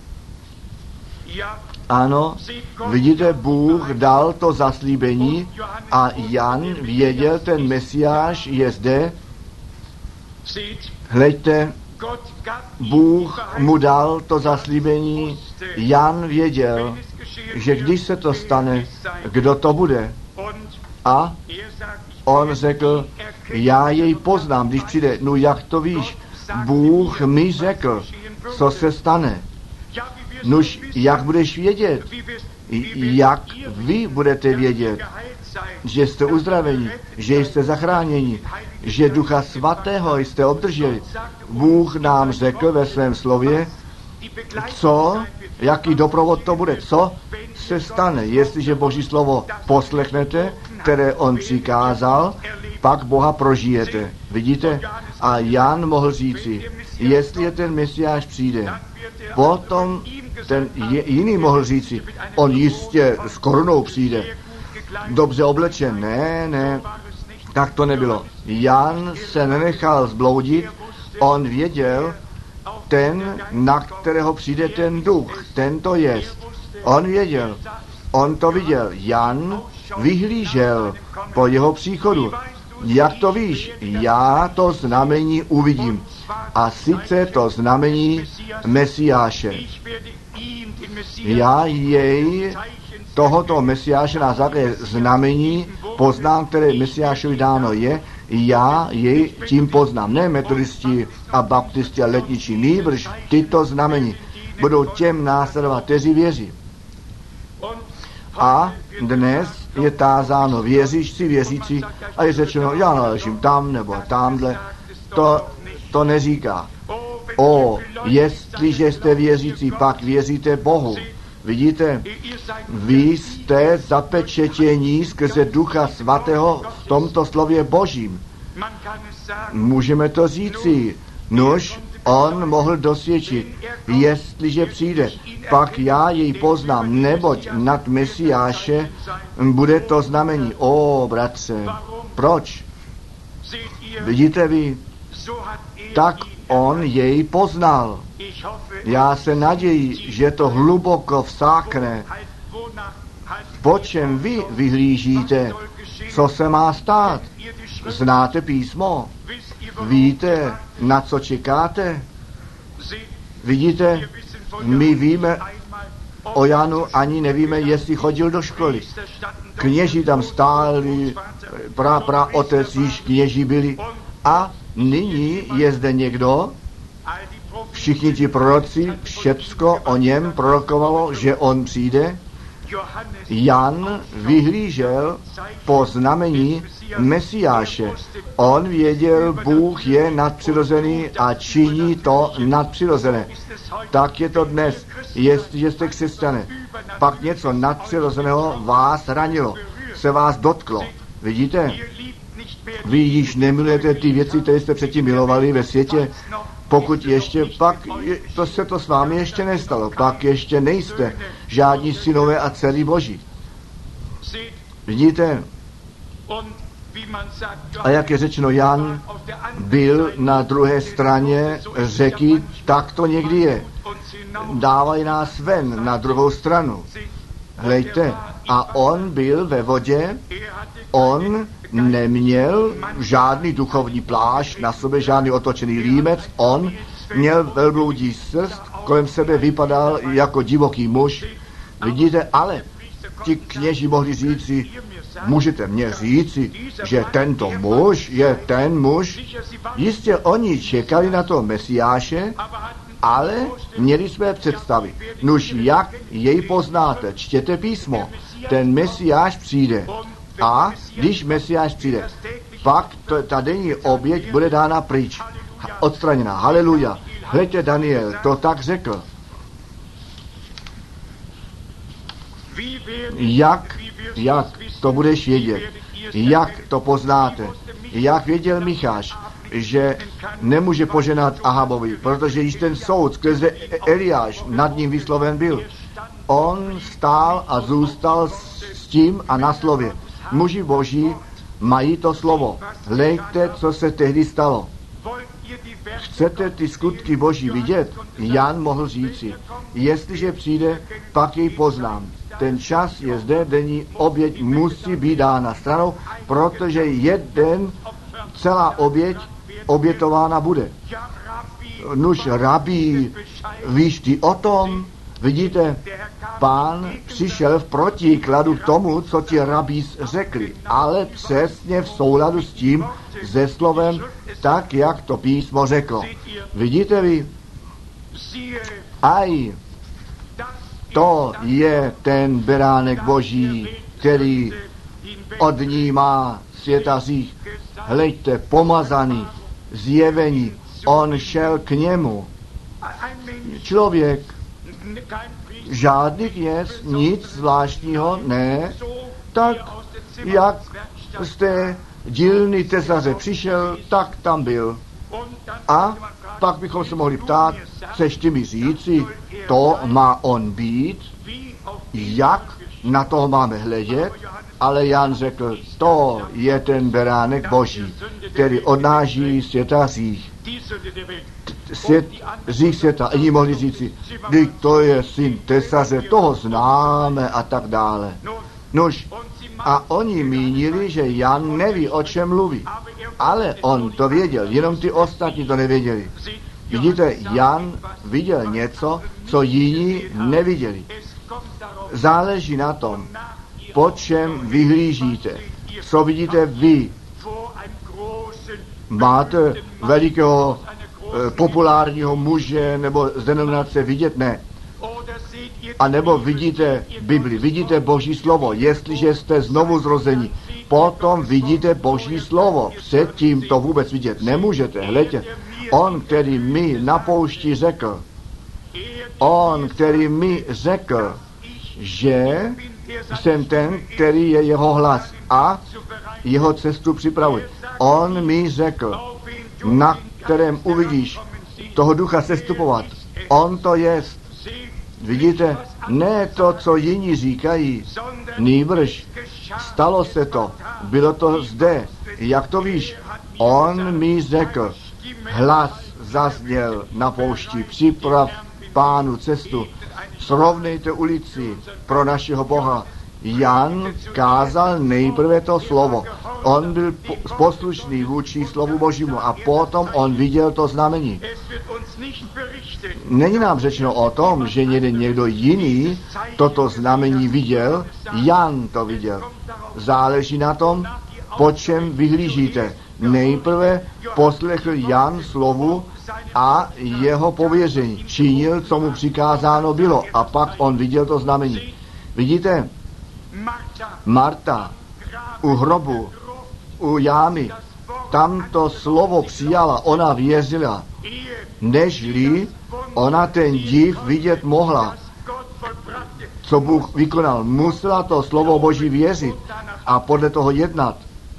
Ano, vidíte, Bůh dal to zaslíbení a Jan věděl, ten Mesiáš je zde. Hleďte, Bůh mu dal to zaslíbení, Jan věděl, že když se to stane, kdo to bude. A on řekl, já jej poznám, když přijde. No jak to víš? Bůh mi řekl, co se stane. Nož, jak budeš vědět? Jak vy budete vědět, že jste uzdraveni, že jste zachráněni, že Ducha Svatého jste obdrželi? Bůh nám řekl ve svém slově, co, jaký doprovod to bude, co se stane, jestliže Boží slovo poslechnete, které on přikázal, pak Boha prožijete. Vidíte? A Jan mohl říci, jestli je ten Mesiáš přijde, potom ten jiný mohl říci, on jistě s korunou přijde, dobře oblečen. Ne, ne, tak to nebylo. Jan se nenechal zbloudit, on věděl, ten, na kterého přijde ten duch, ten to jest. On věděl, on to viděl. Jan vyhlížel po jeho příchodu. Jak to víš? Já to znamení uvidím. A sice to znamení Mesiáše. Já jej, tohoto Mesiáše na základě znamení poznám, které Mesiášovi dáno je, já jej tím poznám. Ne metodisti a baptisti a letničí, nýbrž tyto znamení budou těm následovat, kteří věří. A dnes je tázáno, věříš si, věřící, a je řečeno, já naležím tam nebo tamhle. To, to neříká. O, jestliže jste věřící, pak věříte Bohu. Vidíte, vy jste zapečetění skrze Ducha Svatého v tomto slově Božím. Můžeme to říci, nož on mohl dosvědčit, jestliže přijde, pak já jej poznám, neboť nad Mesiáše bude to znamení. O, bratře, proč? Vidíte vy, tak on jej poznal. Já se naději, že to hluboko vsákne. Po čem vy vyhlížíte? Co se má stát? Znáte písmo? Víte, na co čekáte? Vidíte, my víme o Janu, ani nevíme, jestli chodil do školy. Kněží tam stáli, pra, pra otec již kněží byli. A nyní je zde někdo, všichni ti proroci, všecko o něm prorokovalo, že on přijde. Jan vyhlížel po znamení Mesiáše. On věděl, Bůh je nadpřirozený a činí to nadpřirozené. Tak je to dnes. Jestliže jste křesťané, pak něco nadpřirozeného vás ranilo, se vás dotklo. Vidíte? Vy již nemilujete ty věci, které jste předtím milovali ve světě, pokud ještě, pak je, to se to s vámi ještě nestalo, pak ještě nejste žádní synové a dcery Boží. Vidíte? A jak je řečeno, Jan byl na druhé straně řeky, tak to někdy je. Dávají nás ven na druhou stranu. Hlejte, a on byl ve vodě, on neměl žádný duchovní plášť na sobě, žádný otočený límec, on měl velbloudí srst, kolem sebe vypadal jako divoký muž. Vidíte, ale ti kněži mohli říci, můžete mě říci, že tento muž je ten muž. Jistě oni čekali na toho Mesiáše, ale měli své představy. Nuž jak jej poznáte? Čtěte písmo. Ten Mesiáš přijde. A když Mesiáš přijde, pak to, ta denní oběť bude dána pryč. Odstraněna. Haleluja. Hleďte, Daniel to tak řekl. Jak, jak to budeš vědět? Jak to poznáte? Jak věděl Micháš, že nemůže poženat Ahabovi, protože již ten soud skrze Eliáš nad ním vysloven byl. On stál a zůstal s tím a na slově. Muži boží mají to slovo. Hleďte, co se tehdy stalo. Chcete ty skutky boží vidět? Jan mohl říci, jestliže přijde, pak jej poznám. Ten čas je zde, denní oběť musí být dána stranou, protože jeden, celá oběť obětována bude. Nuž, rabí, víš ty o tom? Vidíte, Pán přišel v protikladu k tomu, co ti rabís řekli, ale přesně v souladu s tím, se slovem, tak, jak to písmo řeklo. Vidíte vy? Aj, to je ten beránek boží, který od ní má světa řích. Hleďte, pomazaný, zjevení, on šel k němu. Člověk, žádný kněz, nic zvláštního, ne, tak jak z té dílny tesaře přišel, tak tam byl. A pak bychom se mohli ptát, chceš ty mi říci, to má on být, jak na toho máme hledět, ale Jan řekl, to je ten beránek boží, který odnáší světa hřích. Svět, hřích světa. Oni mohli říci, když to je syn tesaře, toho známe a tak dále. Nož, a oni mínili, že Jan neví, o čem mluví. Ale on to věděl, jenom ty ostatní to nevěděli. Vidíte, Jan viděl něco, co jiní neviděli. Záleží na tom, po čem vyhlížíte. Co vidíte vy? Máte velikého eh, populárního muže nebo z denominace vidět? Ne. A nebo vidíte Bibli, vidíte Boží slovo. Jestliže jste znovu zrození, potom vidíte Boží slovo. Předtím to vůbec vidět nemůžete. Hleďte, on, který mi na poušti řekl, on, který mi řekl, že jsem ten, který je jeho hlas a jeho cestu připravuje. On mi řekl, na kterém uvidíš toho ducha sestupovat. On to jest. Vidíte, ne to, co jiní říkají, nýbrž stalo se to, bylo to zde. Jak to víš? On mi řekl, hlas zazněl na poušti, připrav Pánu cestu, srovnejte ulici pro našeho Boha. Jan kázal nejprve to slovo. On byl poslušný vůči slovu Božímu a potom on viděl to znamení. Není nám řečeno o tom, že někde někdo jiný toto znamení viděl, Jan to viděl. Záleží na tom, po čem vyhlížíte. Nejprve poslechl Jan slovu a jeho pověření. Činil, co mu přikázáno bylo a pak on viděl to znamení. Vidíte? Marta u hrobu, u jámy, tam to slovo přijala, ona věřila, nežli ona ten div vidět mohla, co Bůh vykonal. Musela to slovo Boží věřit a podle toho jednat.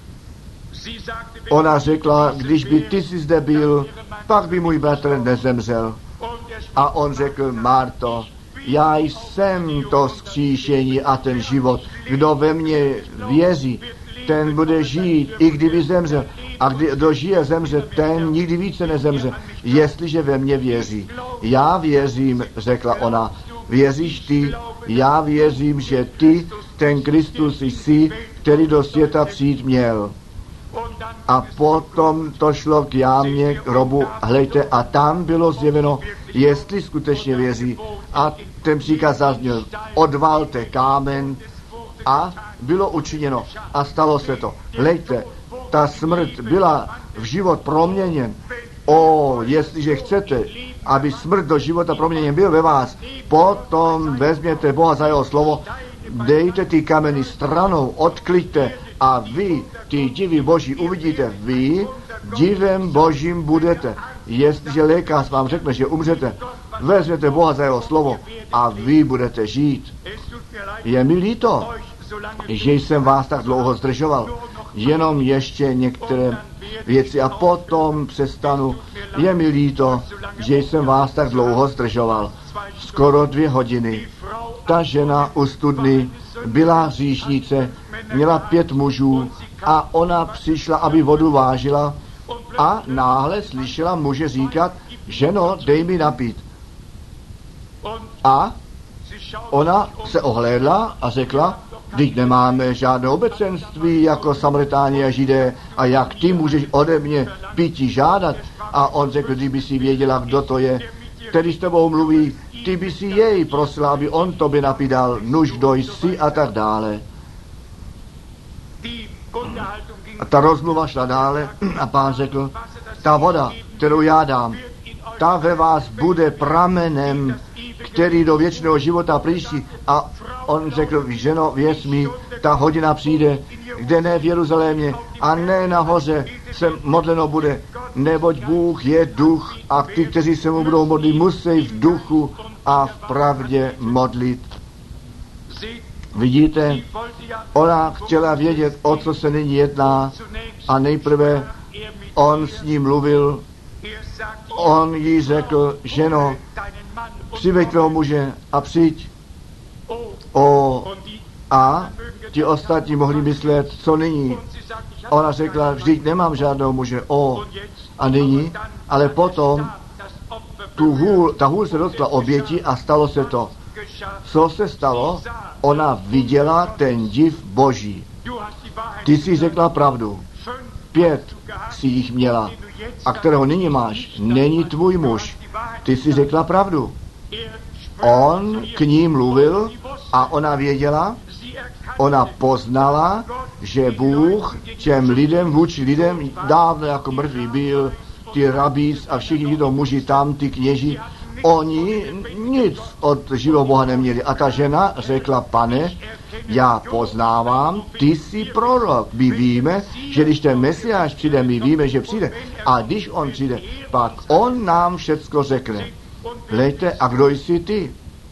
Ona řekla, když by ty jsi zde byl, pak by můj bratr nezemřel. A on řekl, Marto, já jsem to vzkříšení a ten život. Kdo ve mně věří, ten bude žít, i kdyby zemřel. A kdo žije, zemře, ten nikdy více nezemře, jestliže ve mně věří. Já věřím, řekla ona, věříš ty? Já věřím, že ty, ten Kristus jsi, který do světa přijít měl. A potom to šlo k jámě, k hrobu, hleďte, a tam bylo zjeveno, jestli skutečně věří. A ten příkaz zazněl, odvalte kámen a bylo učiněno. A stalo se to. Hleďte, ta smrt byla v život proměněn. O, jestliže chcete, aby smrt do života proměněn byl ve vás, potom vezměte Boha za jeho slovo, dejte ty kameny stranou, odkliďte a vy, ty divy Boží, uvidíte, vy divem Božím budete. Jestliže lékař vám řekne, že umřete, vezměte Boha za jeho slovo a vy budete žít. Je mi líto, že jsem vás tak dlouho zdržoval. Jenom ještě některé věci a potom přestanu. Je mi líto, že jsem vás tak dlouho zdržoval. Skoro dvě hodiny. Ta žena u studny byla hříšnice, měla pět mužů a ona přišla, aby vodu vážila a náhle slyšela muže říkat, ženo, dej mi napít. A ona se ohlédla a řekla, vždyť nemáme žádné obecenství jako Samaritáni a Židé a jak ty můžeš ode mě pití žádat? A on řekl, kdyby si věděla, kdo to je, který s tebou mluví, ty by si jej prosila, aby on tobě napídal, nuž kdo jsi a tak dále. A ta rozmluva šla dále a pán řekl, ta voda, kterou já dám, ta ve vás bude pramenem, který do věčného života příští. A on řekl, ženo, věř mi, ta hodina přijde, kde ne v Jeruzalémě a ne nahoře se modleno bude, neboť Bůh je duch a ty, kteří se mu budou modlit, musí v duchu a v pravdě modlit. Vidíte, ona chtěla vědět, o co se nyní jedná a nejprve on s ním mluvil, on jí řekl, ženo, přiveď tvého muže a přijď. O, a ti ostatní mohli myslet, co nyní. Ona řekla, vždyť nemám žádného muže. O, a nyní, ale potom tu hůl, ta hůl se dotkla oběti a stalo se to. Co se stalo? Ona viděla ten div Boží. Ty jsi řekla pravdu. Pět si jich měla. A kterého nyní máš, není tvůj muž. Ty jsi řekla pravdu. On k ní mluvil a ona věděla, ona poznala, že Bůh těm lidem, vůči lidem, dávno jako mrtvý byl, ty rabíc a všichni tyto muži tam, ty kněži, oni nic od živého Boha neměli. A ta žena řekla, pane, já poznávám, ty jsi prorok. My víme, že když ten Mesiáš přijde, my víme, že přijde. A když on přijde, pak on nám všecko řekne. Hleďte, a kdo jsi ty?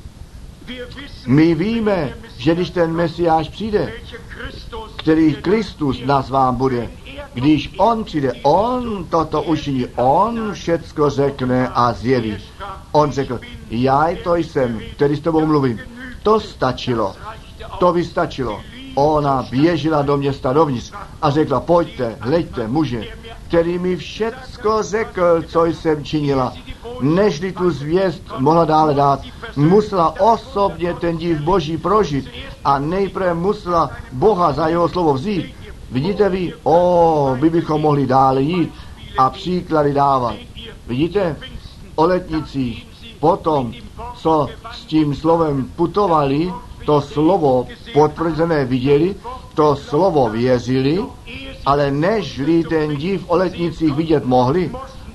My víme, že když ten Mesiáš přijde, který Kristus nazván bude, když on přijde, on toto učiní, on všecko řekne a zjeví. On řekl, já to jsem, který s tebou mluvím. To stačilo, to vystačilo. Ona běžela do města dovnitř a řekla, pojďte, hleďte, muže, který mi všecko řekl, co jsem činila. Nežli tu zvěst mohla dále dát, musela osobně ten div Boží prožít a nejprve musela Boha za jeho slovo vzít. Vidíte vy, o, by bychom mohli dále jít a příklady dávat. Vidíte, o letnicích, potom, co s tím slovem putovali, to slovo potvrzené viděli, to slovo věřili, ale nežli ten div o letnicích vidět mohli,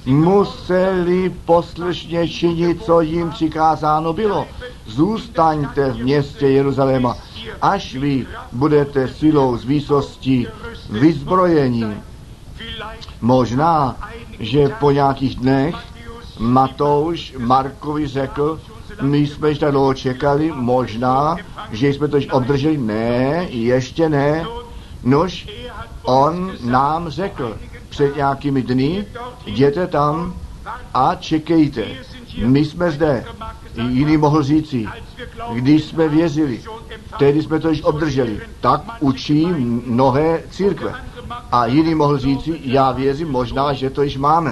museli poslušně činit, co jim přikázáno bylo. Zůstaňte v městě Jeruzaléma, až vy budete silou z výsosti vyzbrojení. Možná, že po nějakých dnech Matouš Markovi řekl, my jsme již tak dlouho čekali, možná, že jsme to již obdrželi. Ne, ještě ne. Nož, on nám řekl před nějakými dny, jděte tam a čekejte. My jsme zde. Jiný mohl říci, když jsme věřili, tehdy jsme to již obdrželi. Tak učí mnohé církve. A jiný mohl říci, já věřím, možná, že to již máme.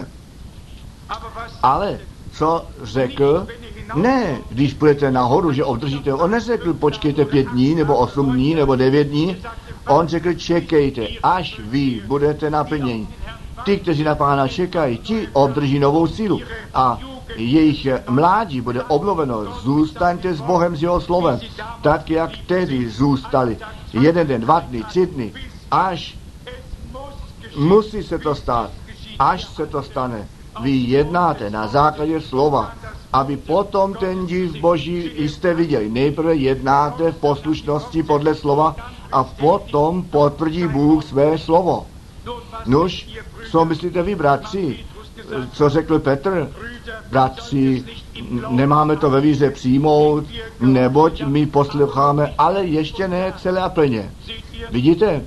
Ale co řekl? Ne, když půjdete nahoru, že obdržíte. On neřekl, počkejte pět dní, nebo osm dní, nebo devět dní. On řekl, čekejte, až vy budete naplněni. Ty, kteří na Pána čekají, ti obdrží novou sílu. A jejich mládí bude obnoveno. Zůstaňte s Bohem, s jeho slovem. Tak, jak tehdy zůstali. Jeden den, dva dny, tři dny. Až musí se to stát. Až se to stane. vy jednáte na základě slova, aby potom ten div Boží jste viděli. Nejprve jednáte v poslušnosti podle slova a potom potvrdí Bůh své slovo. Nuž, co myslíte vy, bratři? Co řekl Petr? Bratři, nemáme to ve víře přijmout, neboť my posloucháme, ale ještě ne celé a plně. Vidíte?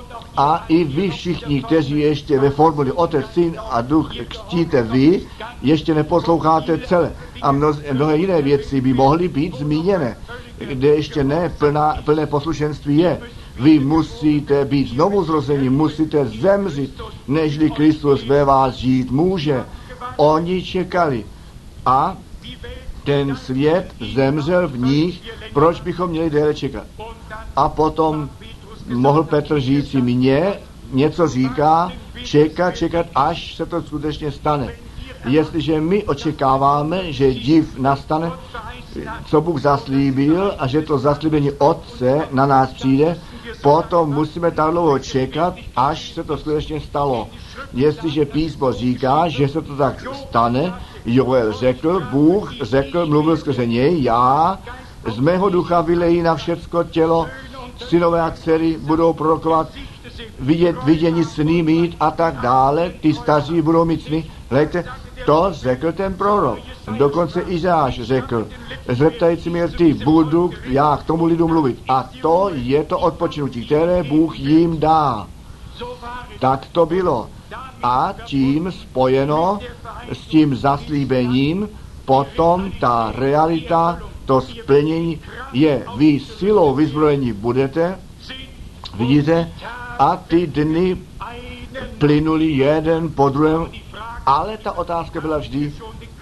A i vy všichni, kteří ještě ve formuli Otec, Syn a Duch křtíte vy, ještě neposloucháte celé. A mnohé jiné věci by mohly být zmíněné, kde ještě ne plná, plné poslušenství je. Vy musíte být znovu zrození, musíte zemřít, nežli Kristus ve vás žít může. Oni čekali a ten svět zemřel v nich, proč bychom měli déle čekat? A potom mohl Petr říci, mně něco říká, čekat, čekat, až se to skutečně stane. Jestliže my očekáváme, že div nastane, co Bůh zaslíbil a že to zaslíbení Otce na nás přijde, potom musíme tak dlouho čekat, až se to skutečně stalo. Jestliže písmo říká, že se to tak stane, Joel řekl, Bůh řekl, mluvil skrze něj, já z mého ducha vylejí na všecko tělo, synové a dcery budou prorokovat, vidět, vidění sny mít a tak dále, ty staří budou mít sny. Hlejte, to řekl ten prorok. Dokonce Izáš řekl, zeptající mě ty, budu já k tomu lidu mluvit. A to je to odpočinutí, které Bůh jim dá. Tak to bylo. A tím spojeno s tím zaslíbením, potom ta realita, to splnění je, vy silou vyzbrojení budete, vidíte, a ty dny plynuli jeden po druhém, ale ta otázka byla vždy,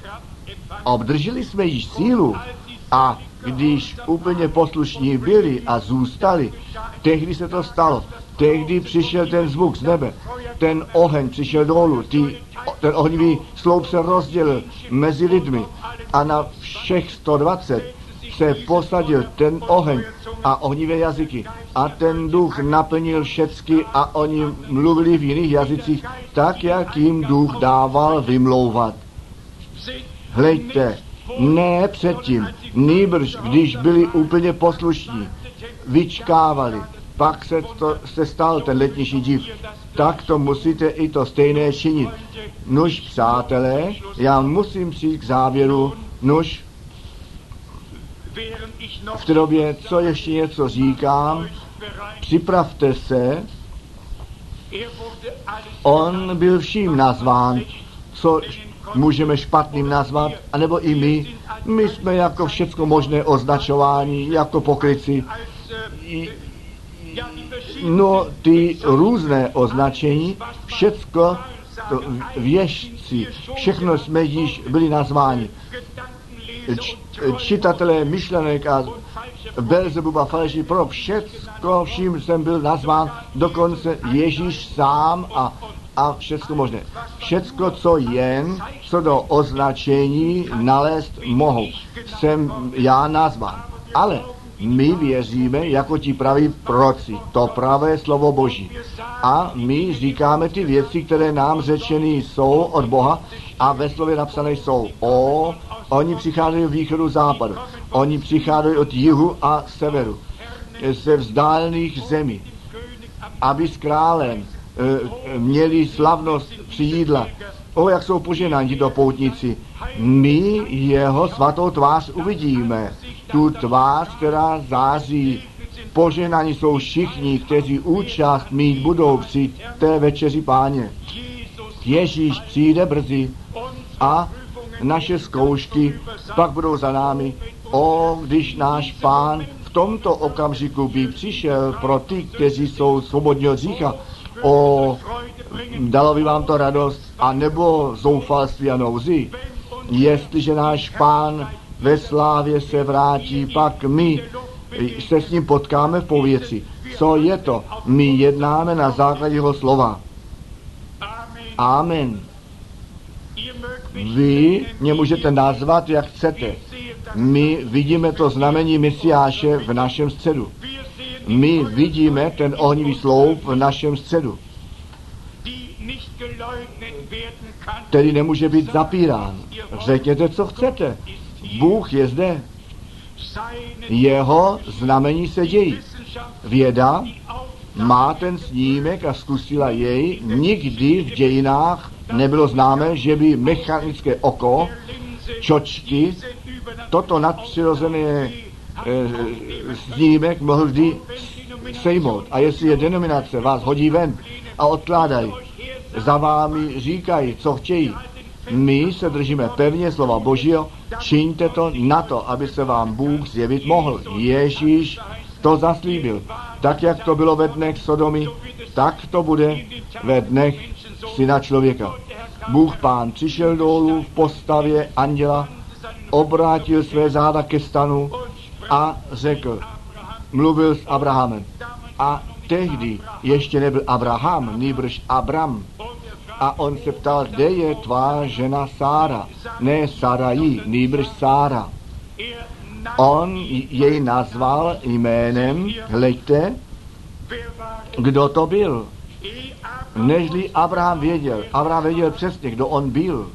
obdrželi jsme již sílu a když úplně poslušní byli a zůstali, tehdy se to stalo, tehdy přišel ten zvuk z nebe, ten oheň přišel dolů, ty, ten ohnivý sloup se rozdělil mezi lidmi a na všech sto dvacet se posadil ten oheň a ohnivé jazyky a ten duch naplnil všecky a oni mluvili v jiných jazycích tak, jak jim duch dával vymlouvat. Hleďte, ne předtím, nýbrž, když byli úplně poslušní, vyčkávali, pak se, to, se stal ten letnější div, tak to musíte i to stejné činit. Nuž, přátelé, já musím přijít k závěru, nuž, v té době, co ještě něco říkám, připravte se, on byl vším nazván, co můžeme špatným nazvat, anebo i my. My jsme jako všecko možné označování, jako pokrytci. No, ty různé označení, všecko věžci, všechno jsme již byli nazváni. Č, čitatelé myšlenek a Belzebuba, falešný prorok, všecko, vším jsem byl nazván, dokonce Ježíš sám a, a všecko možné. Všecko, co jen, co do označení nalézt mohou, jsem já nazván. Ale my věříme, jako ti praví proroci, to pravé slovo Boží. A my říkáme ty věci, které nám řečeny jsou od Boha a ve slově napsané jsou. O, oni přicházejí od východu západu, oni přicházejí od jihu a severu, ze vzdálených zemí, aby s králem e, měli slavnost při jídla. O, jak jsou poženáni do poutníci. My jeho svatou tvář uvidíme. Tu tvář, která září. Poženáni jsou všichni, kteří účast mít budou při té večeři Páně. Ježíš přijde brzy a naše zkoušky pak budou za námi. O, když náš Pán v tomto okamžiku by přišel pro ty, kteří jsou svobodní od hřícha, o, dalo by vám to radost, a nebo zoufalství a nouzi. Jestliže náš Pán ve slávě se vrátí, pak my se s ním potkáme v pověci. Co je to? My jednáme na základě jeho slova. Amen. Vy mě můžete nazvat, jak chcete. My vidíme to znamení Mesiáše v našem středu. My vidíme ten ohnivý sloup v našem středu. který nemůže být zapírán. Řekněte, co chcete. Bůh je zde. Jeho znamení se dějí. Věda má ten snímek a zkusila jej. Nikdy v dějinách nebylo známé, že by mechanické oko, čočky, toto nadpřirozené e, snímek mohl vždy sejmout. A jestli je denominace vás hodí ven a odkládají, za vámi říkají, co chtějí, my se držíme pevně slova Božího, čiňte to na to, aby se vám Bůh zjevit mohl. Ježíš to zaslíbil. Tak, jak to bylo ve dnech Sodomy, tak to bude ve dnech Syna člověka. Bůh Pán přišel dolů v postavě anděla, obrátil své záda ke stanu a řekl, mluvil s Abrahamem. A tehdy ještě nebyl Abraham, nýbrž Abram. A on se ptal, kde je tvá žena Sára? Ne Sarají, nýbrž Sára. On jej nazval jménem, hleďte, kdo to byl. Nežli Abraham věděl, Abraham věděl přesně, kdo on byl.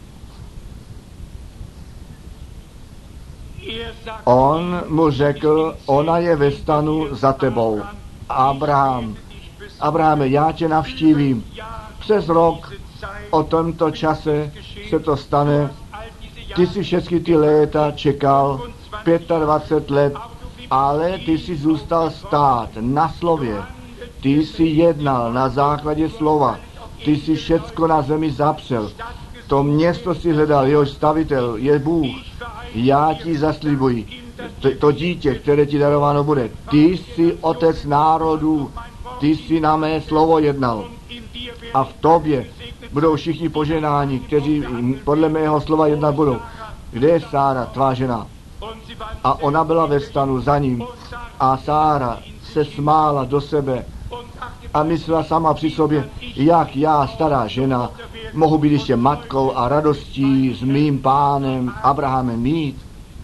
On mu řekl, ona je ve stanu za tebou. Abraham, Abrahame, já tě navštívím. Přes rok o tomto čase se to stane. Ty jsi všechny ty léta čekal, dvacet pět let, ale ty jsi zůstal stát na slově. Ty jsi jednal na základě slova. Ty jsi všecko na zemi zapřel. To město si hledal, jehož stavitel je Bůh. Já ti zaslibuji, to, to dítě, které ti darováno bude. Ty jsi otec národů, ty jsi na mé slovo jednal. A v tobě budou všichni poženáni, kteří podle mého slova jednat budou. Kde je Sára, tvá žena? A ona byla ve stanu za ním. A Sára se smála do sebe a myslela sama při sobě, jak já, stará žena, mohu být ještě matkou a radostí s mým pánem Abrahamem mít.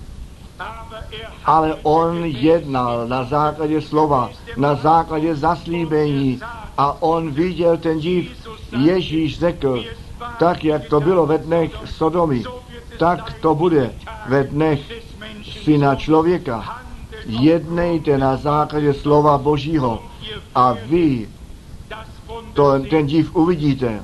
Ale on jednal na základě slova, na základě zaslíbení a on viděl ten div. Ježíš řekl, tak jak to bylo ve dnech Sodomy, tak to bude ve dnech Syna člověka. Jednejte na základě slova Božího a vy to, ten div uvidíte.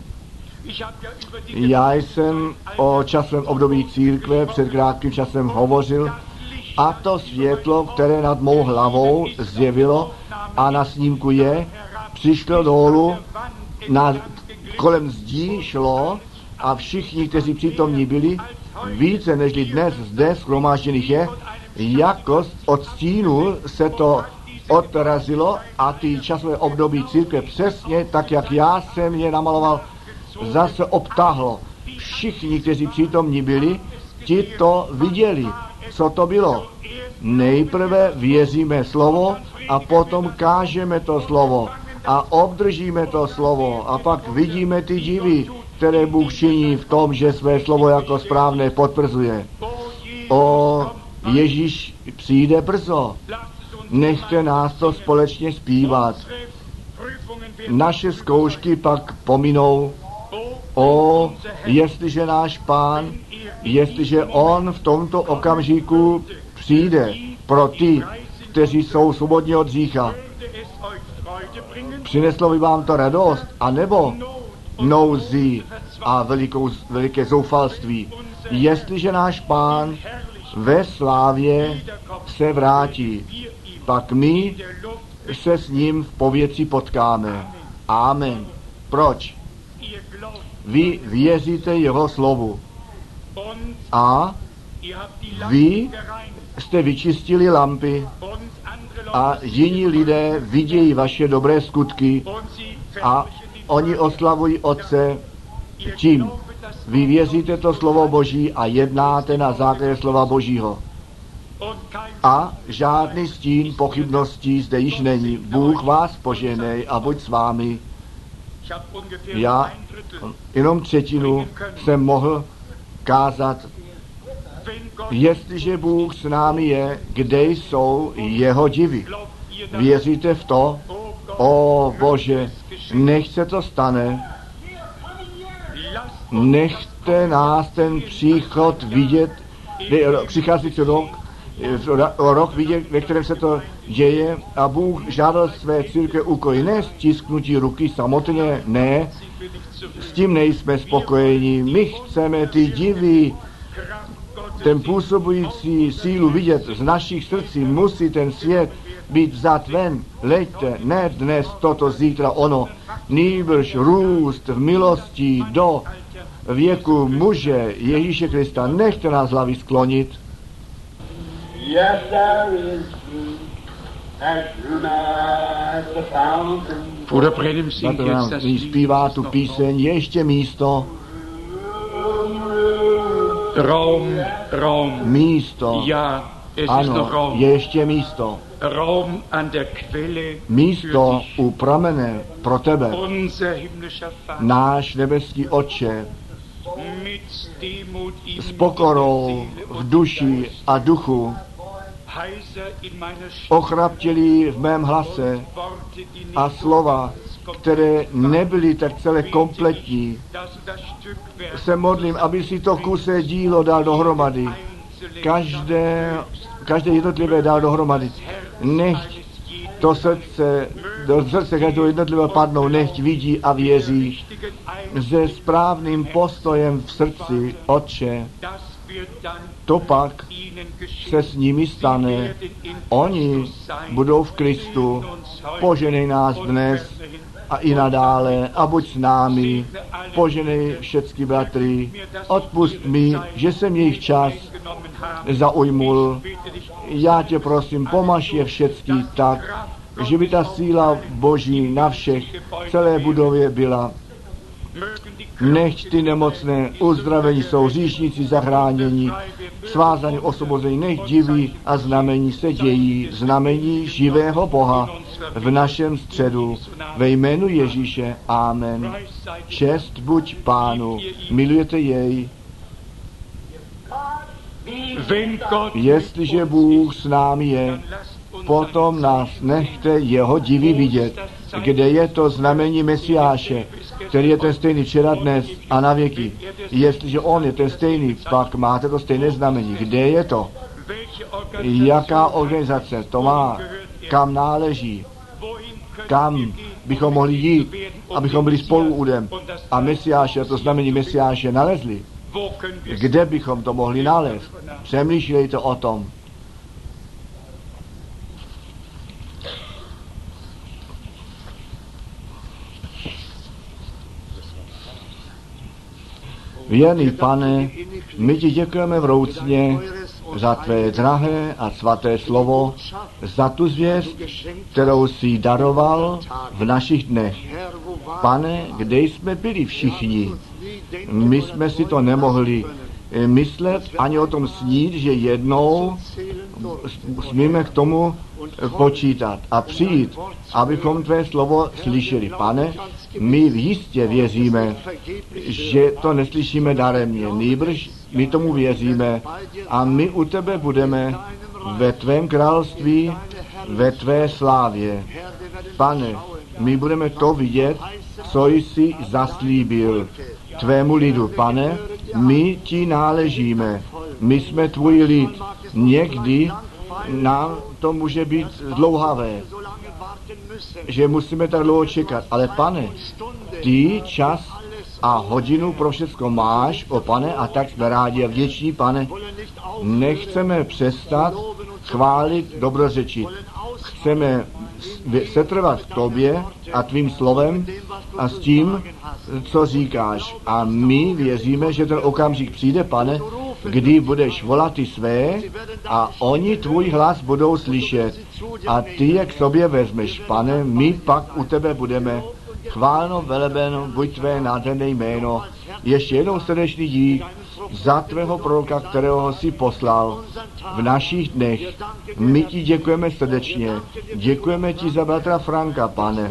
Já jsem o časovém období církve před krátkým časem hovořil a to světlo, které nad mou hlavou zjevilo a na snímku je, přišlo dolů, na, kolem zdí šlo a všichni, kteří přítomní byli, více než dnes zde shromážděných je, jako od stínu se to odrazilo a ty časové období církve přesně tak, jak já jsem je namaloval, zase obtáhlo. Všichni, kteří přítomní byli, ti to viděli, co to bylo. Nejprve věříme slovo a potom kážeme to slovo a obdržíme to slovo a pak vidíme ty divy, které Bůh činí v tom, že své slovo jako správné potvrzuje. O, Ježíš přijde brzo. Nechte nás to společně zpívat. Naše zkoušky pak pominou. O, jestliže náš Pán, jestliže on v tomto okamžiku přijde pro ty, kteří jsou svobodní od hřícha, přineslo by vám to radost, anebo nouzi a velikou, veliké zoufalství. Jestliže náš Pán ve slávě se vrátí, pak my se s ním v povětří potkáme. Amen. Proč? Vy věříte jeho slovu a vy jste vyčistili lampy a jiní lidé vidějí vaše dobré skutky a oni oslavují Otce tím. Vy věříte to slovo Boží a jednáte na základě slova Božího. A žádný stín pochybností zde již není. Bůh vás poženej a buď s vámi. Já jenom třetinu jsem mohl kázat. Jestliže Bůh s námi je, kde jsou jeho divy? Věříte v to? O Bože, nech se to stane. Nechte nás ten příchod vidět, přicházející rok, rok vidět, ve kterém se to děje, a Bůh žádal své církve úkoly, ne stisknutí ruky samotně, ne, s tím nejsme spokojeni. My chceme ty divy, ten působující sílu vidět z našich srdcí. Musí ten svět být vzat ven. Leďte, ne dnes toto, zítra ono, nýbrž růst v milosti do věku muže Ježíše Krista. Nechte nás hlavy sklonit. Yes, there is room, as room as the fountain. Bruder Brenham singt jetzt das Lied. Zpívá tu píseň, ještě místo. Raum, Raum. Místo. Ja, es ano, ist noch Raum. ještě místo. Raum an der Quelle. Místo u pramene pro tebe. Unser himmlischer Vater. Náš nebeský Otče. Mit Demut in S pokorou v duši a duchu. Ochraptělí v mém hlase a slova, které nebyly tak celé kompletní, se modlím, aby si to kuse dílo dal dohromady. Každé, každé jednotlivé dal dohromady. Nechť to srdce, do srdce každého jednotlivého padnou, nechť vidí a věří se správným postojem v srdci, Otče. To pak se s nimi stane. Oni budou v Kristu. Poženej nás dnes a i nadále a buď s námi. Poženej všechny bratry. Odpust mi, že jsem jejich čas zaujmul. Já tě prosím, pomaž je všechny tak, že by ta síla Boží na všech celé budově byla. Nechť ty nemocné uzdravení jsou, hříšníci zachránění, svázaní, osvobození, nech diví a znamení se dějí, znamení živého Boha v našem středu. Ve jménu Ježíše, amen. Čest buď Pánu, milujete jej. Jestliže Bůh s námi je, potom nás nechte jeho divy vidět, kde je to znamení Mesiáše, který je ten stejný včera, dnes a na věky. Jestliže on je ten stejný, pak máte to stejné znamení. Kde je to? Jaká organizace to má? Kam náleží? Kam bychom mohli jít, abychom byli spolu údem a Mesiáše, to znamení Mesiáše nalezli? Kde bychom to mohli nalézt? Přemýšlejte o tom. Věrný Pane, my ti děkujeme vroucně za tvé drahé a svaté slovo, za tu zvěst, kterou jsi daroval v našich dnech. Pane, kde jsme byli všichni? My jsme si to nemohli myslet, ani o tom snít, že jednou smíme k tomu počítat a přijít, abychom tvé slovo slyšeli. Pane, my jistě věříme, že to neslyšíme daremně, nýbrž my tomu věříme a my u tebe budeme ve tvém království, ve tvé slávě. Pane, my budeme to vidět, co jsi zaslíbil tvému lidu. Pane, my ti náležíme, my jsme tvůj lid. Někdy nám to může být zdlouhavé, že musíme tak dlouho čekat, ale Pane, ty čas a hodinu pro všecko máš, o Pane, a tak jsme rádi a vděční, Pane. Nechceme přestat chválit, dobrořečit. Chceme setrvat v tobě a tvým slovem a s tím, co říkáš. A my věříme, že ten okamžik přijde, Pane, kdy budeš volat ty své a oni tvůj hlas budou slyšet a ty je k sobě vezmeš, Pane, my pak u tebe budeme. Chválno, velebeno, buď tvé nádherné jméno. Ještě jednou srdečný dík za tvého proroka, kterého jsi poslal v našich dnech. My ti děkujeme srdečně. Děkujeme ti za bratra Franka, Pane,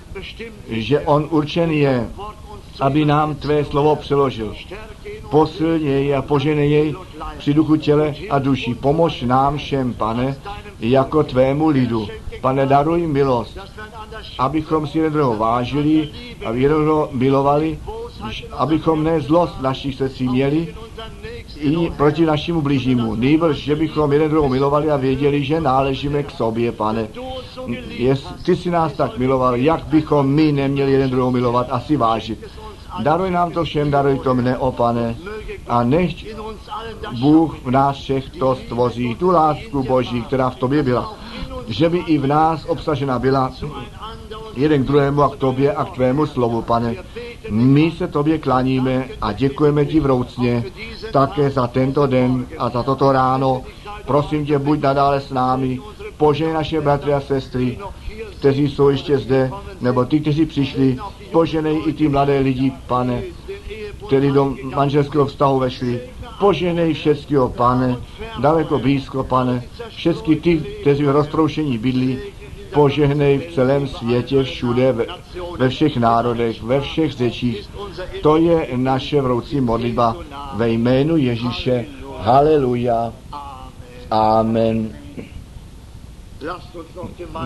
že on určen je, aby nám tvé slovo přeložil. Posilně jej a poženej jej při duchu, těle a duši. Pomož nám všem, Pane, jako tvému lidu. Pane, daruj milost, abychom si jeden druhého vážili a jeden druhého milovali abychom ne zlost v našich srdcích měli i proti našemu blížnímu. Nýbrž, že bychom jeden druhou milovali a věděli, že náležíme k sobě, Pane. Jest, ty jsi nás tak miloval, jak bychom my neměli jeden druhou milovat a si vážit. Daruj nám to všem, daruj to mne, o Pane, a nechť Bůh v nás všech to stvoří, tu lásku Boží, která v tobě byla, že by i v nás obsažena byla jeden k druhému a k tobě a k tvému slovu, Pane. My se tobě klaníme a děkujeme ti vroucně také za tento den a za toto ráno. Prosím tě, buď nadále s námi, požehnej naše bratry a sestry, kteří jsou ještě zde, nebo ty, kteří přišli, požehnej i ty mladé lidi, Pane, kteří do manželského vztahu vešli. Požehnej všeckého, Pane, daleko blízko, Pane, všecky ty, kteří v roztroušení bydlí, požehnej v celém světě, všude, ve, ve všech národech, ve všech řečích. To je naše vroucí modlitba ve jménu Ježíše. Haleluja. Amen.